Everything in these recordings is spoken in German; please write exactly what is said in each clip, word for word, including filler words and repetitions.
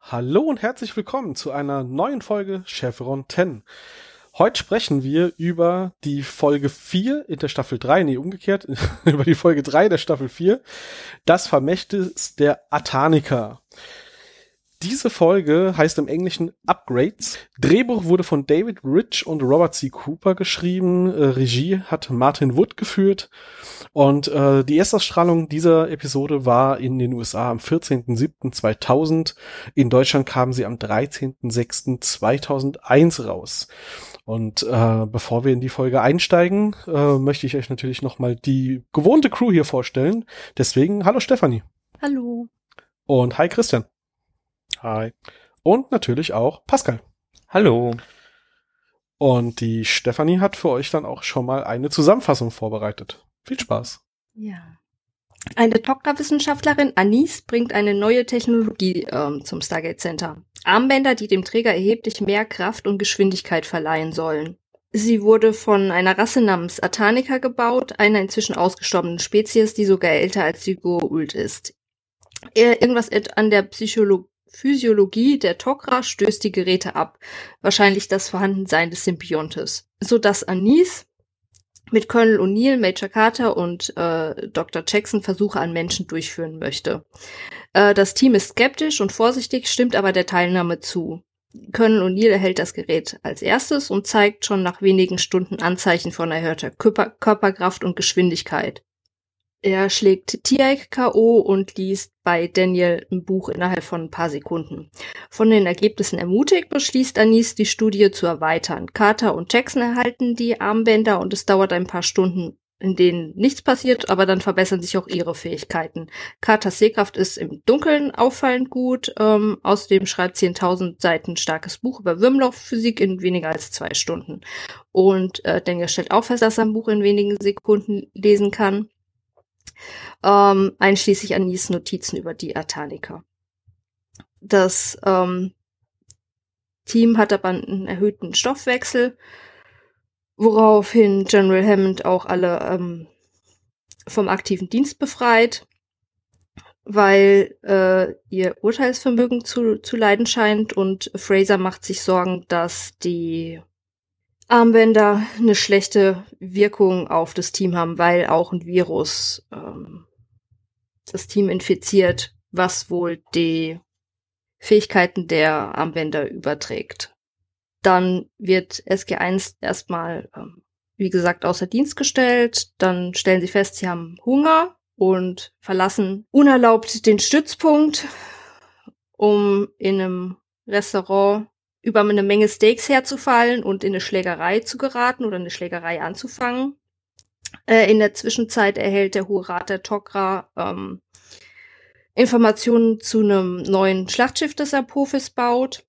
Hallo und herzlich willkommen zu einer neuen Folge Chevron zehn. Heute sprechen wir über die Folge vier in der Staffel drei, nee, umgekehrt, über die Folge drei der Staffel vier, das Vermächtnis der Artanica. Diese Folge heißt im Englischen Upgrades. Drehbuch wurde von David Rich und Robert C. Cooper geschrieben. Äh, Regie hat Martin Wood geführt. Und äh, die Erstausstrahlung dieser Episode war in den U S A am vierzehnten siebten zweitausend. In Deutschland kam sie am dreizehnten sechsten zweitausendeins raus. Und äh, bevor wir in die Folge einsteigen, äh, möchte ich euch natürlich nochmal die gewohnte Crew hier vorstellen. Deswegen, hallo Stefanie. Hallo. Und hi Christian. Hi. Und natürlich auch Pascal. Hallo. Und die Stefanie hat für euch dann auch schon mal eine Zusammenfassung vorbereitet. Viel Spaß. Ja. Eine Tochterwissenschaftlerin, Anis, bringt eine neue Technologie ähm, zum Stargate Center. Armbänder, die dem Träger erheblich mehr Kraft und Geschwindigkeit verleihen sollen. Sie wurde von einer Rasse namens Artanica gebaut, einer inzwischen ausgestorbenen Spezies, die sogar älter als die Goa'uld ist. Irgendwas an der Psychologie Physiologie der Tok'ra stößt die Geräte ab, wahrscheinlich das Vorhandensein des Symbiontes, sodass Anis mit Colonel O'Neill, Major Carter und äh, Doktor Jackson Versuche an Menschen durchführen möchte. Äh, das Team ist skeptisch und vorsichtig, stimmt aber der Teilnahme zu. Colonel O'Neill erhält das Gerät als erstes und zeigt schon nach wenigen Stunden Anzeichen von erhöhter Körper- Körperkraft und Geschwindigkeit. Er schlägt Tiaik K O und liest bei Daniel ein Buch innerhalb von ein paar Sekunden. Von den Ergebnissen ermutigt, beschließt Anis, die Studie zu erweitern. Carter und Jackson erhalten die Armbänder und es dauert ein paar Stunden, in denen nichts passiert, aber dann verbessern sich auch ihre Fähigkeiten. Carters Sehkraft ist im Dunkeln auffallend gut. Ähm, außerdem schreibt sie ein tausend Seiten starkes Buch über Wurmlochphysik in weniger als zwei Stunden. Und äh, Daniel stellt auch fest, dass er ein Buch in wenigen Sekunden lesen kann. Ähm, einschließlich Anis Notizen über die Artanica. Das ähm, Team hat aber einen erhöhten Stoffwechsel, woraufhin General Hammond auch alle ähm, vom aktiven Dienst befreit, weil äh, ihr Urteilsvermögen zu, zu leiden scheint und Fraser macht sich Sorgen, dass die Armbänder eine schlechte Wirkung auf das Team haben, weil auch ein Virus ähm, das Team infiziert, was wohl die Fähigkeiten der Armbänder überträgt. Dann wird S G eins erstmal, ähm, wie gesagt, außer Dienst gestellt. Dann stellen sie fest, sie haben Hunger und verlassen unerlaubt den Stützpunkt, um in einem Restaurant über eine Menge Steaks herzufallen und in eine Schlägerei zu geraten oder eine Schlägerei anzufangen. Äh, in der Zwischenzeit erhält der Hohe Rat der Tok'ra ähm, Informationen zu einem neuen Schlachtschiff, das Apophis baut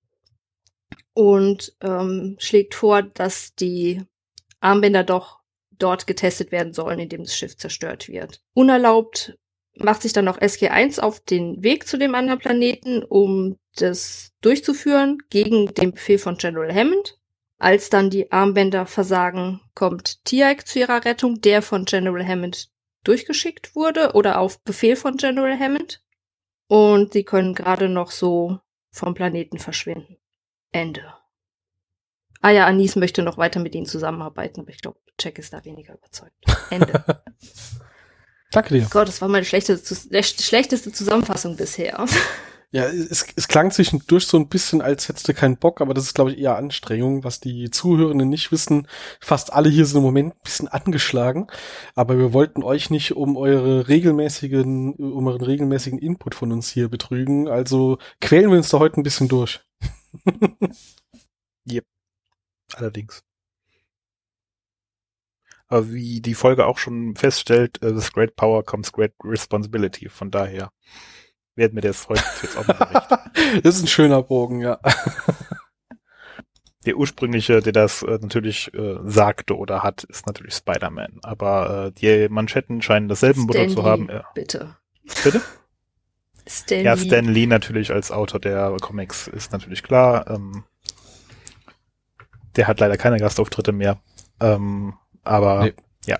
und ähm, schlägt vor, dass die Armbänder doch dort getestet werden sollen, indem das Schiff zerstört wird. Unerlaubt macht sich dann noch S G eins auf den Weg zu dem anderen Planeten, um das durchzuführen, gegen den Befehl von General Hammond. Als dann die Armbänder versagen, kommt Tiaik zu ihrer Rettung, der von General Hammond durchgeschickt wurde oder auf Befehl von General Hammond. Und sie können gerade noch so vom Planeten verschwinden. Ende. Ah ja, Anis möchte noch weiter mit ihnen zusammenarbeiten, aber ich glaube, Jack ist da weniger überzeugt. Ende. Danke dir. Gott, das war meine schlechteste, schlechteste Zusammenfassung bisher. Ja, es, es klang zwischendurch so ein bisschen, als hättest du keinen Bock, aber das ist, glaube ich, eher Anstrengung, was die Zuhörenden nicht wissen. Fast alle hier sind im Moment ein bisschen angeschlagen, aber wir wollten euch nicht um eure regelmäßigen, um euren regelmäßigen Input von uns hier betrügen, also quälen wir uns da heute ein bisschen durch. Yep. Allerdings. Aber wie die Folge auch schon feststellt, uh, with great power comes great responsibility. Von daher werden wir das heute jetzt auch mal recht. Das ist ein schöner Bogen, ja. Der ursprüngliche, der das äh, natürlich äh, sagte oder hat, ist natürlich Spider-Man. Aber äh, die Manschetten scheinen dasselbe Motto zu haben. Lee, bitte. Bitte? Stan ja, Lee. Stan Lee natürlich als Autor der Comics ist natürlich klar. Ähm, der hat leider keine Gastauftritte mehr. Ähm, aber nee. ja.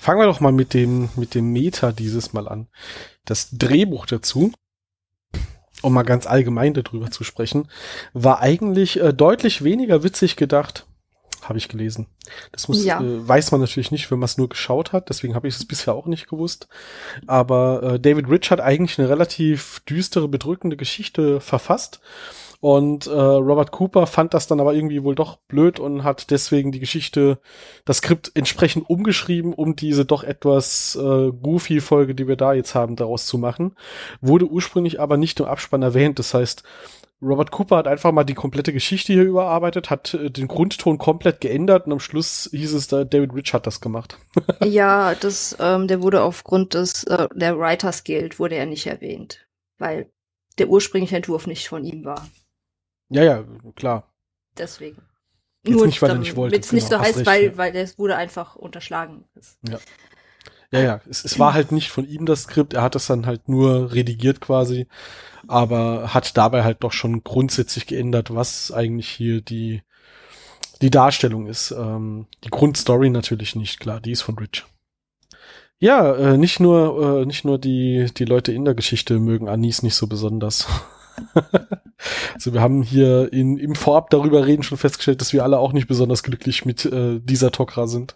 fangen wir doch mal mit dem, mit dem Meta dieses Mal an. Das Drehbuch dazu, um mal ganz allgemein darüber zu sprechen, war eigentlich äh, deutlich weniger witzig gedacht, habe ich gelesen. Das muss, Ja. äh, weiß man natürlich nicht, wenn man es nur geschaut hat, deswegen habe ich es bisher auch nicht gewusst. Aber äh, David Rich hat eigentlich eine relativ düstere, bedrückende Geschichte verfasst. Und äh, Robert Cooper fand das dann aber irgendwie wohl doch blöd und hat deswegen die Geschichte, das Skript entsprechend umgeschrieben, um diese doch etwas äh, goofy Folge, die wir da jetzt haben, daraus zu machen. Wurde ursprünglich aber nicht im Abspann erwähnt. Das heißt, Robert Cooper hat einfach mal die komplette Geschichte hier überarbeitet, hat äh, den Grundton komplett geändert und am Schluss hieß es, da David Rich hat das gemacht. Ja, das, ähm, der wurde aufgrund des äh, der Writers Guild wurde er nicht erwähnt, weil der ursprüngliche Entwurf nicht von ihm war. Ja, ja, klar. Deswegen. Jetzt nicht, weil er nicht wollte, Damit es nicht genau, so hast heißt, recht, weil, ja. weil es wurde einfach unterschlagen. Ja. Ja, ja, es, es war halt nicht von ihm das Skript, er hat es dann halt nur redigiert quasi, aber hat dabei halt doch schon grundsätzlich geändert, was eigentlich hier die die Darstellung ist. Ähm, die Grundstory natürlich nicht, klar, die ist von Rich. Ja, äh, nicht nur äh, nicht nur die die Leute in der Geschichte mögen Anis nicht so besonders. Also wir haben hier in, im Vorab darüber reden schon festgestellt, dass wir alle auch nicht besonders glücklich mit äh, dieser Tok'ra sind.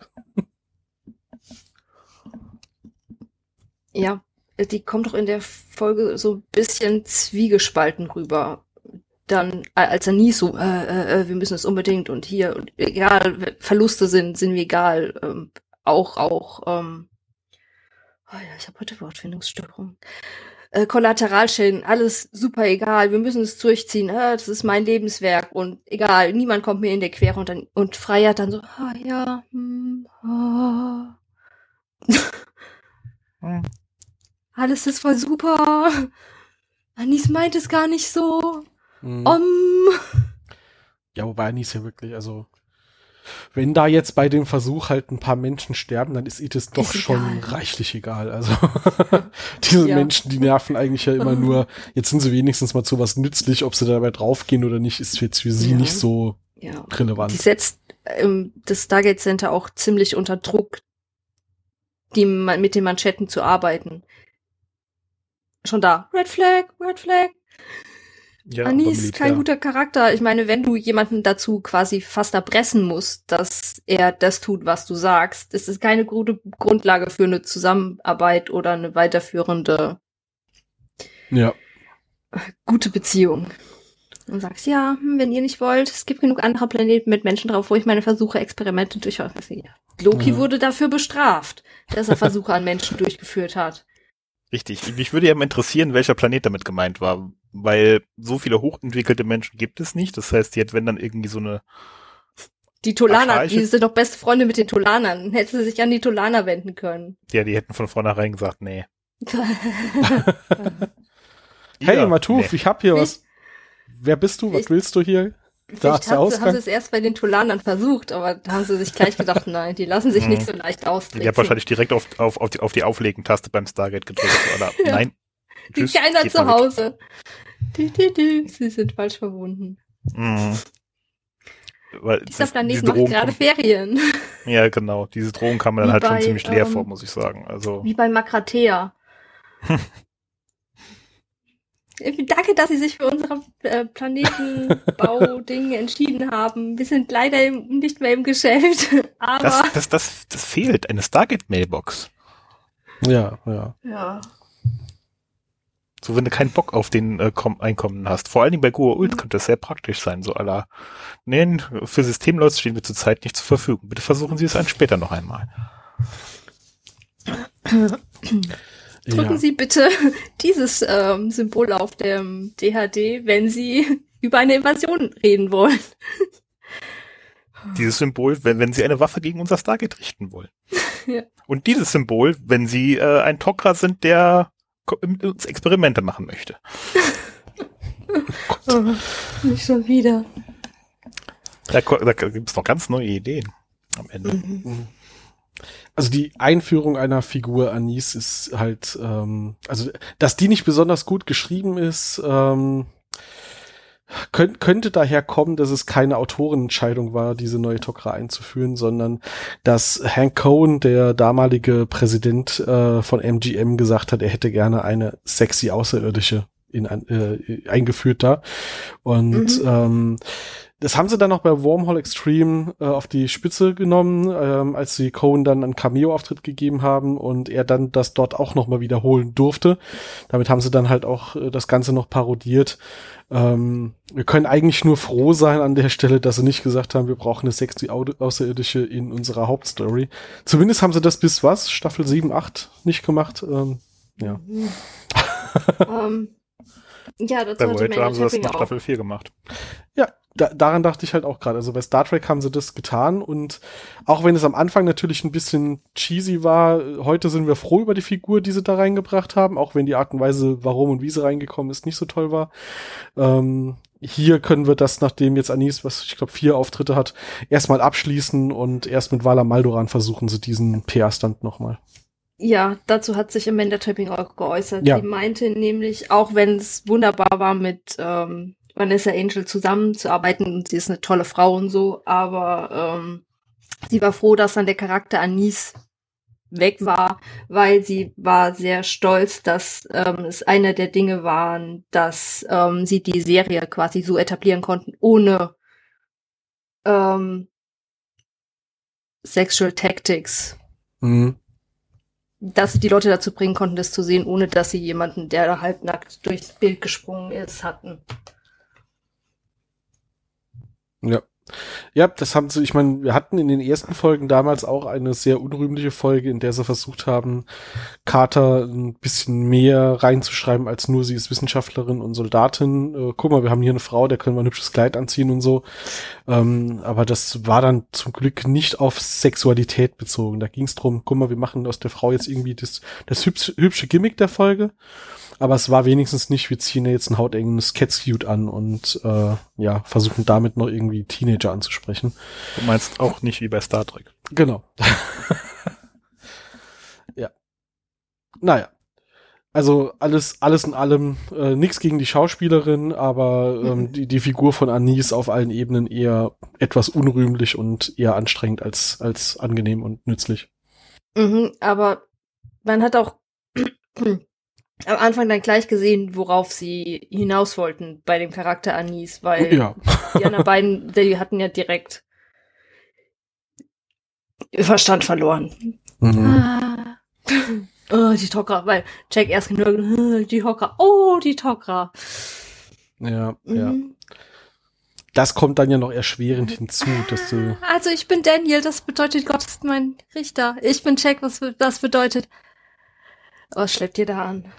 Ja, die kommt doch in der Folge so ein bisschen zwiegespalten rüber. Dann, äh, als er nie so, äh, äh, wir müssen es unbedingt und hier, und egal, Verluste sind, sind mir egal. Ähm, auch, auch, ähm, oh ja, ich habe heute Wortfindungsstörung. Äh, Kollateralschäden, alles super egal, wir müssen es durchziehen, äh, das ist mein Lebenswerk und egal, niemand kommt mir in der Quere und dann, und Freya hat dann so, ah ja, hm, ah. Hm. Alles ist voll super. Anis meint es gar nicht so. Mhm. Um. Ja, wobei Anis ja wirklich, also wenn da jetzt bei dem Versuch halt ein paar Menschen sterben, dann ist ihr das doch Ist schon egal. reichlich egal. Also diese Ja. Menschen, die nerven eigentlich ja immer nur, jetzt sind sie wenigstens mal zu was nützlich, ob sie dabei draufgehen oder nicht, ist jetzt für sie Ja. nicht so Ja. relevant. Die setzt ähm, das Stargate Center auch ziemlich unter Druck, die man, mit den Manschetten zu arbeiten. Schon da. Red Flag, Red Flag. Ja, Anis aber ist Militär. kein guter Charakter. Ich meine, wenn du jemanden dazu quasi fast erpressen musst, dass er das tut, was du sagst, ist es keine gute Grundlage für eine Zusammenarbeit oder eine weiterführende Ja. gute Beziehung. Und sagst, ja, hm, wenn ihr nicht wollt, es gibt genug andere Planeten mit Menschen drauf, wo ich meine Versuche, Experimente durchführe. Loki Ja. wurde dafür bestraft, dass er Versuche an Menschen durchgeführt hat. Richtig. Mich würde ja mal interessieren, welcher Planet damit gemeint war, weil so viele hochentwickelte Menschen gibt es nicht. Das heißt, die hat, wenn dann irgendwie so eine Die Tolaner, Archaische- die sind doch beste Freunde mit den Tolanern. Hätte sie sich an die Tolaner wenden können. Ja, die hätten von vornherein gesagt, nee. Hey, Ja, Matuf, nee. ich hab hier Ich- was. Wer bist du? Was ich- willst du hier? Da ist Vielleicht der haben sie, haben Ausgang. sie es erst bei den Tolanern versucht, aber da haben sie sich gleich gedacht, nein, die lassen sich Mhm. nicht so leicht Die austricksen. hat wahrscheinlich direkt auf, auf, auf die, auf die Auflegen-Taste beim Stargate gedrückt. Oder Ja. nein. Die Tschüss, keiner geht zu mal weg. Hause. Dü, dü, dü. Sie sind falsch verbunden. Mhm. Weil Dieser das- Planet diese macht Drohung gerade kommt- Ferien. Ja, genau. Diese Drohung kam mir dann Wie halt schon bei, ziemlich leer ähm, vor, muss ich sagen. Also, Wie bei Makratea. Danke, dass Sie sich für unsere äh, Planetenbau-Dinge entschieden haben. Wir sind leider im, nicht mehr im Geschäft. Aber. das, das, das, das fehlt. Eine Stargate-Mailbox. Ja, ja. ja. So, wenn du keinen Bock auf den äh, Kom- Einkommen hast. Vor allen Dingen bei Goa'uld könnte das sehr praktisch sein. So aller, nee, für Systemleute stehen wir zurzeit nicht zur Verfügung. Bitte versuchen Sie es ein später noch einmal. Drücken ja. Sie bitte dieses ähm, Symbol auf dem D H D, wenn Sie über eine Invasion reden wollen. Dieses Symbol, wenn, wenn Sie eine Waffe gegen unser Stargate richten wollen. Ja. Und dieses Symbol, wenn Sie äh, ein Tok'ra sind, der ko- mit uns Experimente machen möchte. Oh, nicht schon wieder. Da, ko- da gibt es noch ganz neue Ideen am Ende. Mhm. Also die Einführung einer Figur Anis ist halt, ähm, also dass die nicht besonders gut geschrieben ist, ähm, könnt, könnte daher kommen, dass es keine Autorenentscheidung war, diese neue Tok'ra einzuführen, sondern dass Hank Cohen, der damalige Präsident äh, von M G M, gesagt hat, er hätte gerne eine sexy Außerirdische in, äh, eingeführt da. Und mhm. ähm, das haben sie dann noch bei Wormhole Extreme äh, auf die Spitze genommen, ähm, als sie Cohen dann einen Cameo-Auftritt gegeben haben und er dann das dort auch nochmal wiederholen durfte. Damit haben sie dann halt auch äh, das Ganze noch parodiert. Ähm, wir können eigentlich nur froh sein an der Stelle, dass sie nicht gesagt haben, wir brauchen eine sexy Außerirdische in unserer Hauptstory. Zumindest haben sie das bis was? Staffel sieben, acht nicht gemacht. Ähm, ja. Mhm. um, ja, das bei Voyager haben sie das nach Staffel vier gemacht. Ja, da, daran dachte ich halt auch gerade. Also bei Star Trek haben sie das getan und auch wenn es am Anfang natürlich ein bisschen cheesy war, heute sind wir froh über die Figur, die sie da reingebracht haben, auch wenn die Art und Weise, warum und wie sie reingekommen ist, nicht so toll war. Ähm, hier können wir das, nachdem jetzt Anis, was ich glaube vier Auftritte hat, erstmal abschließen und erst mit Vala Maldoran versuchen sie diesen P R-Stunt nochmal. Ja, dazu hat sich Amanda Tapping auch geäußert. Ja. Sie meinte nämlich, auch wenn es wunderbar war, mit ähm, Vanessa Angel zusammenzuarbeiten und sie ist eine tolle Frau und so, aber ähm, sie war froh, dass dann der Charakter Anis weg war, weil sie war sehr stolz, dass ähm, es einer der Dinge waren, dass ähm, sie die Serie quasi so etablieren konnten, ohne ähm, Sexual Tactics. Mhm. Dass sie die Leute dazu bringen konnten, das zu sehen, ohne dass sie jemanden, der da halbnackt durchs Bild gesprungen ist, hatten. Ja. Ja, das haben sie, ich meine, wir hatten in den ersten Folgen damals auch eine sehr unrühmliche Folge, in der sie versucht haben, Carter ein bisschen mehr reinzuschreiben, als nur sie ist Wissenschaftlerin und Soldatin. Äh, guck mal, wir haben hier eine Frau, der können wir ein hübsches Kleid anziehen und so. Ähm, aber das war dann zum Glück nicht auf Sexualität bezogen. Da ging es drum, guck mal, wir machen aus der Frau jetzt irgendwie das, das hübsche, hübsche Gimmick der Folge. Aber es war wenigstens nicht, wir ziehen jetzt ein hautenges Catsuit an und äh, ja, versuchen damit noch irgendwie Teenager anzusprechen. Du meinst auch nicht wie bei Star Trek. Genau. Ja. Naja. Also alles, alles in allem, äh, nichts gegen die Schauspielerin, aber ähm, die, die Figur von Anis auf allen Ebenen eher etwas unrühmlich und eher anstrengend als, als angenehm und nützlich. Mhm, aber man hat auch am Anfang dann gleich gesehen, worauf sie hinaus wollten bei dem Charakter Anis, weil Ja. die anderen beiden, die hatten ja direkt Verstand verloren. Mhm. Ah. Oh, die Tok'ra, weil Jack erst nur die Tok'ra, oh, die Tok'ra. Ja, Mhm. ja. Das kommt dann ja noch erschwerend hinzu, dass du... Also ich bin Daniel, das bedeutet, Gott ist mein Richter. Ich bin Jack, was das bedeutet... Was schleppt ihr da an?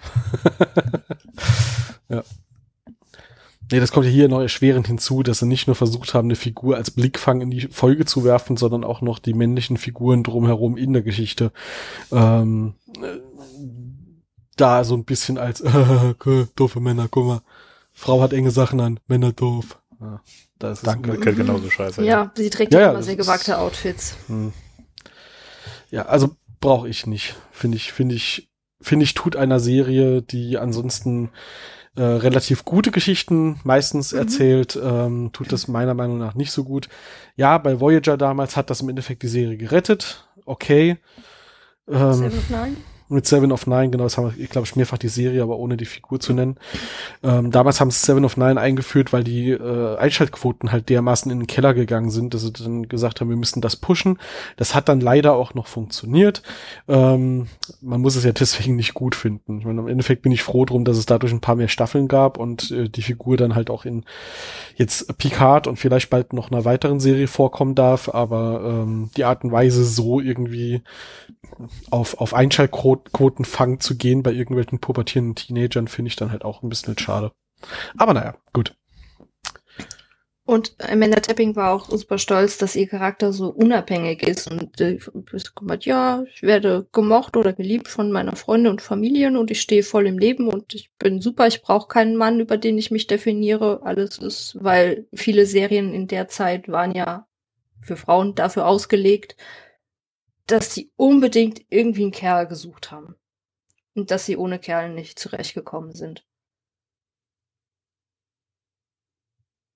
Ja. Nee, das kommt ja hier noch erschwerend hinzu, dass sie nicht nur versucht haben, eine Figur als Blickfang in die Folge zu werfen, sondern auch noch die männlichen Figuren drumherum in der Geschichte ähm, äh, da so ein bisschen als äh, doofe Männer, guck mal, Frau hat enge Sachen an, Männer doof. Ja, das ist Danke, immer, genauso scheiße. Ja, sie trägt ja, ja ja, immer sehr ist, gewagte Outfits. Hm. Ja, also brauche ich nicht. Finde ich, finde ich, finde ich, tut einer Serie, die ansonsten äh, relativ gute Geschichten meistens mhm. erzählt, ähm, tut das meiner Meinung nach nicht so gut. Ja, bei Voyager damals hat das im Endeffekt die Serie gerettet. Okay. Ähm, Seven of Nine? Mit Seven of Nine, genau, das haben wir, ich glaube, ich mehrfach die Serie, aber ohne die Figur zu nennen. Ähm, damals haben sie Seven of Nine eingeführt, weil die äh, Einschaltquoten halt dermaßen in den Keller gegangen sind, dass sie dann gesagt haben, wir müssen das pushen. Das hat dann leider auch noch funktioniert. Ähm, man muss es ja deswegen nicht gut finden. Ich meine, im Endeffekt bin ich froh drum, dass es dadurch ein paar mehr Staffeln gab und äh, die Figur dann halt auch in jetzt Picard und vielleicht bald noch einer weiteren Serie vorkommen darf, aber ähm, die Art und Weise, so irgendwie auf, auf Einschaltquotenfang zu gehen bei irgendwelchen pubertierenden Teenagern, finde ich dann halt auch ein bisschen schade. Aber naja, gut. Und Amanda Tapping war auch super stolz, dass ihr Charakter so unabhängig ist und äh, gesagt, ja, ich werde gemocht oder geliebt von meiner Freundin und Familien und ich stehe voll im Leben und ich bin super, ich brauche keinen Mann, über den ich mich definiere. Alles ist, weil viele Serien in der Zeit waren ja für Frauen dafür ausgelegt, dass sie unbedingt irgendwie einen Kerl gesucht haben. Und dass sie ohne Kerl nicht zurechtgekommen sind.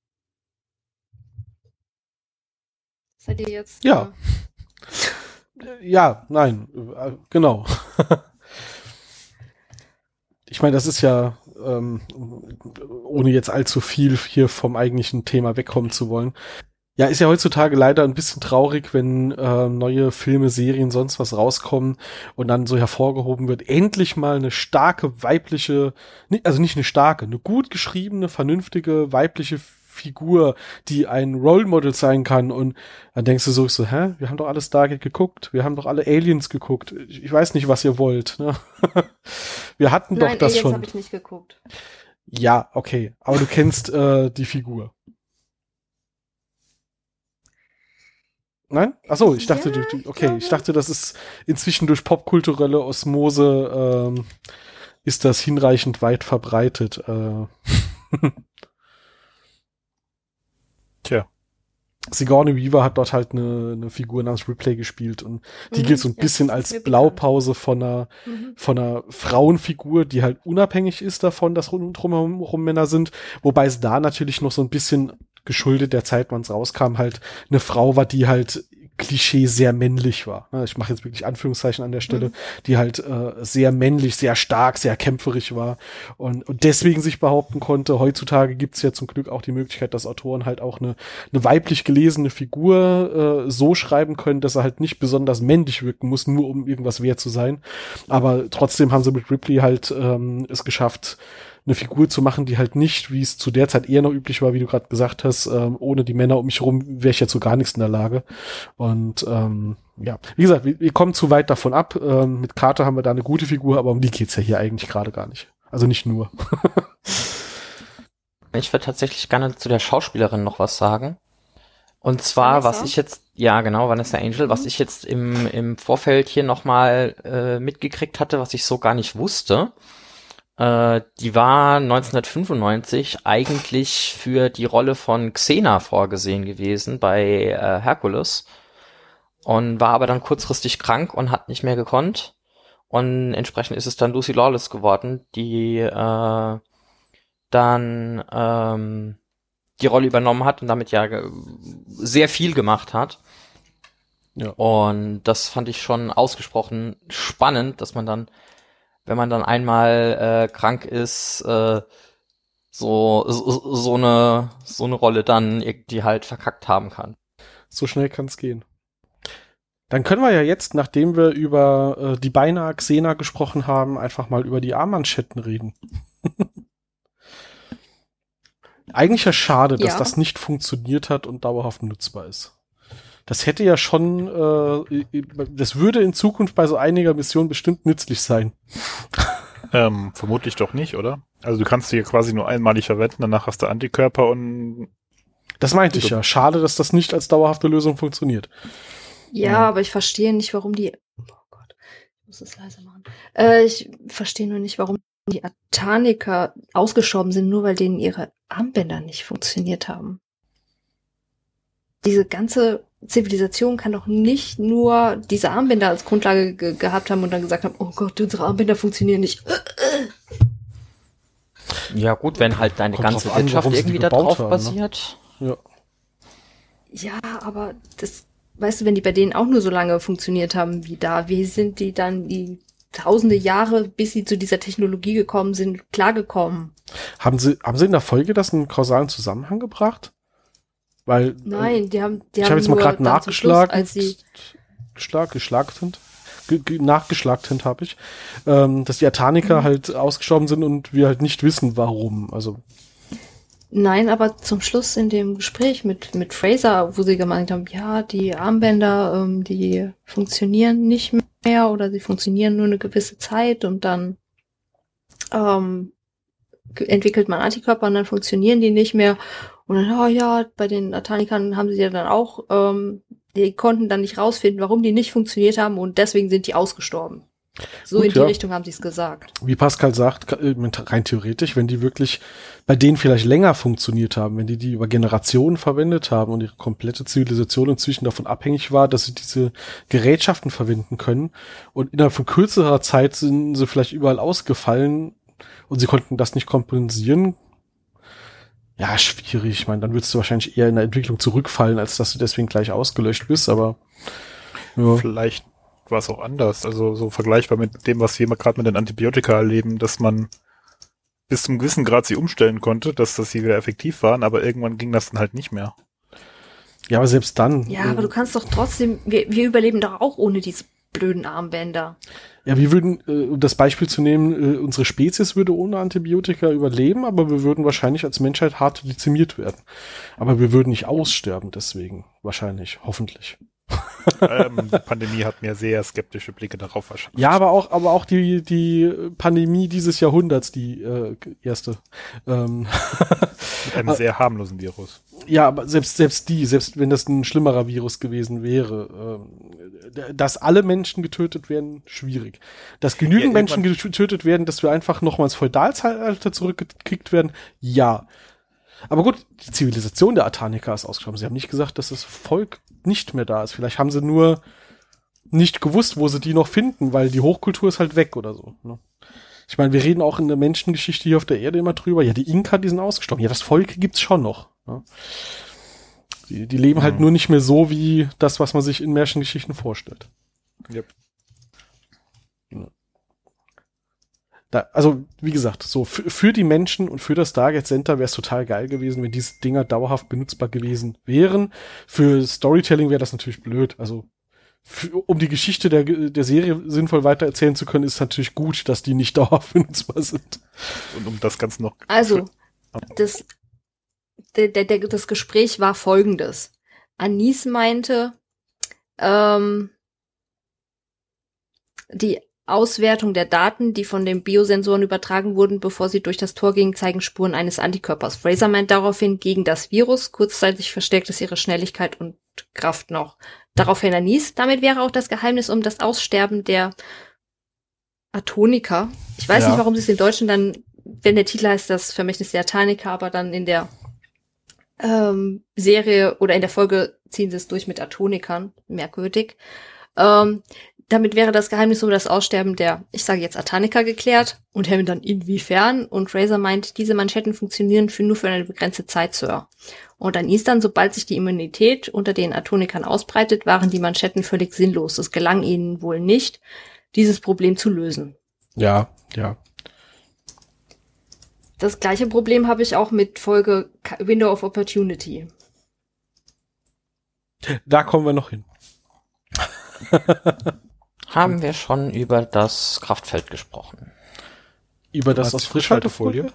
Seid ihr jetzt? Ja. Äh, ja, nein, äh, genau. Ich meine, das ist ja, ähm, ohne jetzt allzu viel hier vom eigentlichen Thema wegkommen zu wollen. Ja, ist ja heutzutage leider ein bisschen traurig, wenn äh, neue Filme, Serien, sonst was rauskommen und dann so hervorgehoben wird, endlich mal eine starke weibliche, also nicht eine starke, eine gut geschriebene, vernünftige weibliche Figur, die ein Role Model sein kann, und dann denkst du so, so, hä, wir haben doch alle Stargate geguckt, wir haben doch alle Aliens geguckt, ich weiß nicht, was ihr wollt, ne? Wir hatten Nein, doch das Aliens schon. habe ich nicht geguckt. Ja, okay, aber du kennst äh, die Figur. Nein? Ach so, ich dachte, Ja, du, ich okay, glaube. ich dachte, das ist inzwischen durch popkulturelle Osmose ähm, ist das hinreichend weit verbreitet. Äh. Tja. Sigourney Weaver hat dort halt eine, eine Figur namens Ripley gespielt, und die Mhm, gilt so ein ja, bisschen das ist als mir Blaupause von einer Mhm. von einer Frauenfigur, die halt unabhängig ist davon, dass rum- drumherum Männer sind, wobei es da natürlich noch so ein bisschen geschuldet der Zeit, wann es rauskam, halt eine Frau war, die halt Klischee sehr männlich war. Ich mache jetzt wirklich Anführungszeichen an der Stelle, Mhm. die halt äh, sehr männlich, sehr stark, sehr kämpferisch war und, und deswegen sich behaupten konnte. Heutzutage gibt's ja zum Glück auch die Möglichkeit, dass Autoren halt auch eine, eine weiblich gelesene Figur äh, so schreiben können, dass er halt nicht besonders männlich wirken muss, nur um irgendwas wert zu sein. Aber trotzdem haben sie mit Ripley halt ähm, es geschafft, eine Figur zu machen, die halt nicht, wie es zu der Zeit eher noch üblich war, wie du gerade gesagt hast, ähm, ohne die Männer um mich herum wäre ich ja zu gar nichts in der Lage. Und ähm, ja, wie gesagt, wir, wir kommen zu weit davon ab. Ähm, mit Carter haben wir da eine gute Figur, aber um die geht's ja hier eigentlich gerade gar nicht. Also nicht nur. Ich würde tatsächlich gerne zu der Schauspielerin noch was sagen. Und zwar, Vanessa? was ich jetzt, ja genau, Vanessa Angel, was ich jetzt im, im Vorfeld hier nochmal äh, mitgekriegt hatte, was ich so gar nicht wusste. Äh, die war neunzehnhundertfünfundneunzig eigentlich für die Rolle von Xena vorgesehen gewesen bei äh, Hercules und war aber dann kurzfristig krank und hat nicht mehr gekonnt. Und entsprechend ist es dann Lucy Lawless geworden, die äh, dann ähm, die Rolle übernommen hat und damit ja ge- sehr viel gemacht hat. Ja. Und das fand ich schon ausgesprochen spannend, dass man dann, wenn man dann einmal äh, krank ist, äh, so, so so eine so eine Rolle dann irgendwie halt verkackt haben kann. So schnell kann's gehen. Dann können wir ja jetzt, nachdem wir über äh, die beinahe Xena gesprochen haben, einfach mal über die Armmanschetten reden. Eigentlich ja schade, dass Ja. das nicht funktioniert hat und dauerhaft nutzbar ist. Das hätte ja schon, äh, das würde in Zukunft bei so einiger Mission bestimmt nützlich sein. Ähm, vermutlich doch nicht, oder? Also du kannst sie ja quasi nur einmalig verwenden, danach hast du Antikörper und Das meinte ich ja. Schade, dass das nicht als dauerhafte Lösung funktioniert. Ja, Ja. aber ich verstehe nicht, warum die. Oh Gott, ich muss es leiser machen. Äh, ich verstehe nur nicht, warum die Ataniker ausgestorben sind, nur weil denen ihre Armbänder nicht funktioniert haben. Diese ganze Zivilisation kann doch nicht nur diese Armbänder als Grundlage ge gehabt haben und dann gesagt haben, oh Gott, unsere Armbänder funktionieren nicht. Ja gut, wenn halt deine Kommt ganze drauf an, Wirtschaft warum sie irgendwie die da gebaut drauf haben, ne? basiert. Ja. Ja, aber das, weißt du, wenn die bei denen auch nur so lange funktioniert haben wie da, wie sind die dann die tausende Jahre, bis sie zu dieser Technologie gekommen sind, klargekommen? Haben Sie, haben Sie in der Folge das in einen kausalen Zusammenhang gebracht? Weil, Nein, die haben, die ich haben habe jetzt mal nur gerade dann zum Schluss, nachgeschlagen, als sie, geschlag, geschlagtend, ge, ge, nachgeschlagtend habe ich, ähm, dass die Ataniker Mhm. halt ausgestorben sind und wir halt nicht wissen, warum. Also, nein, aber zum Schluss in dem Gespräch mit, mit Fraser, wo sie gemeint haben, ja, die Armbänder, ähm, die funktionieren nicht mehr oder sie funktionieren nur eine gewisse Zeit und dann, ähm, ge- entwickelt man Antikörper und dann funktionieren die nicht mehr. Und dann, oh ja, bei den Atanikern haben sie ja dann auch, ähm, die konnten dann nicht rausfinden, warum die nicht funktioniert haben und deswegen sind die ausgestorben. So Gut, in die ja. Richtung haben sie es gesagt. wie Pascal sagt, ka- äh, rein theoretisch, wenn die wirklich bei denen vielleicht länger funktioniert haben, wenn die die über Generationen verwendet haben und ihre komplette Zivilisation inzwischen davon abhängig war, dass sie diese Gerätschaften verwenden können und innerhalb von kürzerer Zeit sind sie vielleicht überall ausgefallen und sie konnten das nicht kompensieren, Ja, schwierig. Ich meine, dann würdest du wahrscheinlich eher in der Entwicklung zurückfallen, als dass du deswegen gleich ausgelöscht bist, aber ja. Vielleicht war es auch anders. Also so vergleichbar mit dem, was wir gerade mit den Antibiotika erleben, dass man bis zum gewissen Grad sie umstellen konnte, dass das sie wieder effektiv waren, aber irgendwann ging das dann halt nicht mehr. Ja, aber selbst dann. Ja, äh, aber du kannst doch trotzdem, wir, wir überleben doch auch ohne diese blöden Armbänder. Ja, wir würden, äh, um das Beispiel zu nehmen, äh, unsere Spezies würde ohne Antibiotika überleben, aber wir würden wahrscheinlich als Menschheit hart dezimiert werden. Aber wir würden nicht aussterben deswegen. Wahrscheinlich, hoffentlich. ähm, die Pandemie hat mir sehr skeptische Blicke darauf verschafft. Ja, aber auch, aber auch die, die Pandemie dieses Jahrhunderts, die äh, erste. Ähm, Mit einem sehr harmlosen Virus. Ja, aber selbst, selbst die, selbst wenn das ein schlimmerer Virus gewesen wäre, ähm, dass alle Menschen getötet werden, schwierig. Dass genügend Ja, Menschen getötet werden, dass wir einfach noch mal ins Feudalzeitalter zurückgekickt werden, ja. Aber gut, die Zivilisation der Ataniker ist ausgestorben. Sie haben nicht gesagt, dass das Volk nicht mehr da ist. Vielleicht haben sie nur nicht gewusst, wo sie die noch finden, weil die Hochkultur ist halt weg oder so. Ne? Ich meine, wir reden auch in der Menschengeschichte hier auf der Erde immer drüber. Ja, die Inka, die sind ausgestorben. Ja, das Volk gibt's schon noch. Ne? Die, die leben halt Mhm. nur nicht mehr so wie das, was man sich in Märchengeschichten vorstellt. Yep. Da, also, wie gesagt, so für, für die Menschen und für das Stargate Center wäre es total geil gewesen, wenn diese Dinger dauerhaft benutzbar gewesen wären. Für Storytelling wäre das natürlich blöd. Also, für, um die Geschichte der, der Serie sinnvoll weitererzählen zu können, ist es natürlich gut, dass die nicht dauerhaft benutzbar sind. Und um das Ganze noch... Also, das, der, der, der, das Gespräch war folgendes. Anis meinte, ähm, die Auswertung der Daten, die von den Biosensoren übertragen wurden, bevor sie durch das Tor gingen, zeigen Spuren eines Antikörpers. Fraser meint daraufhin, gegen das Virus, kurzzeitig verstärkt es ihre Schnelligkeit und Kraft noch. Daraufhin Anis, damit wäre auch das Geheimnis um das Aussterben der Atoniker. Ich weiß Ja. nicht, warum sie es im Deutschen dann, wenn der Titel heißt, das Vermächtnis der Ataniker, aber dann in der ähm, Serie oder in der Folge ziehen sie es durch mit Atonikern. Merkwürdig. Ähm, Damit wäre das Geheimnis um das Aussterben der, ich sage jetzt Ataniker, geklärt. Und Hammond dann, inwiefern? Und Fraser meint, diese Manschetten funktionieren für nur für eine begrenzte Zeit, Sir. Und dann ist dann, sobald sich die Immunität unter den Atonikern ausbreitet, waren die Manschetten völlig sinnlos. Es gelang ihnen wohl nicht, dieses Problem zu lösen. Ja, ja. Das gleiche Problem habe ich auch mit Folge Window of Opportunity. Da kommen wir noch hin. Haben wir schon über das Kraftfeld gesprochen? Über das Als aus Frischhaltefolie?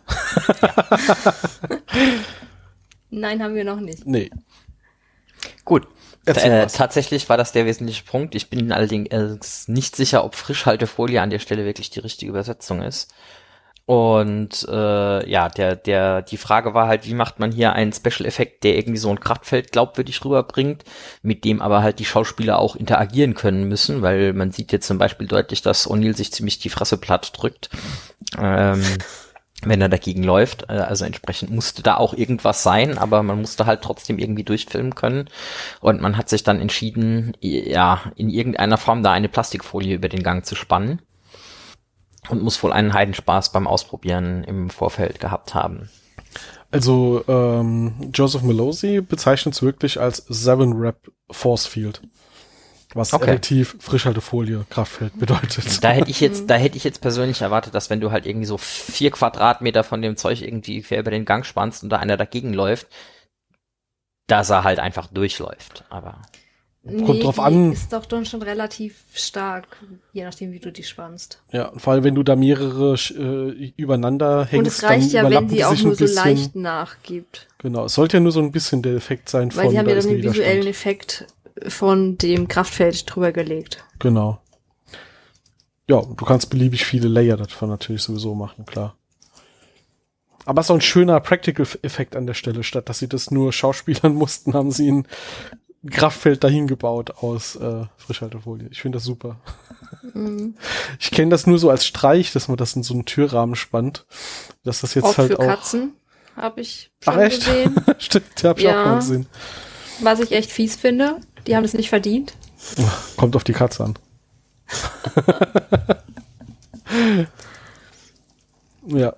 Nein, haben wir noch nicht. Nee. Gut. Erzähl Äh, was. tatsächlich war das der wesentliche Punkt. Ich bin allerdings nicht sicher, ob Frischhaltefolie an der Stelle wirklich die richtige Übersetzung ist. Und äh, ja, der der die Frage war halt, wie macht man hier einen Special-Effekt, der irgendwie so ein Kraftfeld glaubwürdig rüberbringt, mit dem aber halt die Schauspieler auch interagieren können müssen, weil man sieht jetzt zum Beispiel deutlich, dass O'Neill sich ziemlich die Fresse platt drückt, ähm, wenn er dagegen läuft. Also entsprechend musste da auch irgendwas sein, aber man musste halt trotzdem irgendwie durchfilmen können. Und man hat sich dann entschieden, ja, in irgendeiner Form da eine Plastikfolie über den Gang zu spannen. Und muss wohl einen Heidenspaß beim Ausprobieren im Vorfeld gehabt haben. Also ähm, Joseph Malozzi bezeichnet es wirklich als Seven Rep Force Field, was Okay. effektiv Frischhaltefolie Kraftfeld bedeutet. Da hätte ich jetzt, da hätte ich jetzt persönlich erwartet, dass wenn du halt irgendwie so vier Quadratmeter von dem Zeug irgendwie quer über den Gang spannst und da einer dagegen läuft, dass er halt einfach durchläuft. Aber Kommt drauf die an. ist doch dann schon relativ stark, je nachdem, wie du die spannst. Ja, und vor allem, wenn du da mehrere äh, übereinander hängst, Und es reicht ja, dann wenn überlappen sie die auch sich nur ein so bisschen. leicht nachgibt. Genau, es sollte ja nur so ein bisschen der Effekt sein Weil von sie haben da ja ist dann ein den visuellen Widerstand. Effekt von dem Kraftfeld drüber gelegt. Genau. Ja, du kannst beliebig viele Layer davon natürlich sowieso machen, klar. Aber es ist auch ein schöner Practical-Effekt an der Stelle. Statt dass sie das nur schauspielern mussten, haben sie ein Kraftfeld dahin gebaut aus äh, Frischhaltefolie. Ich finde das super. Mhm. Ich kenne das nur so als Streich, dass man das in so einen Türrahmen spannt. Dass das jetzt Auch halt für auch... Katzen habe ich Ach schon echt? gesehen. Stimmt, hab ich Ja. auch mal gesehen. Was ich echt fies finde. Die haben das nicht verdient. Kommt auf die Katze an. Ja.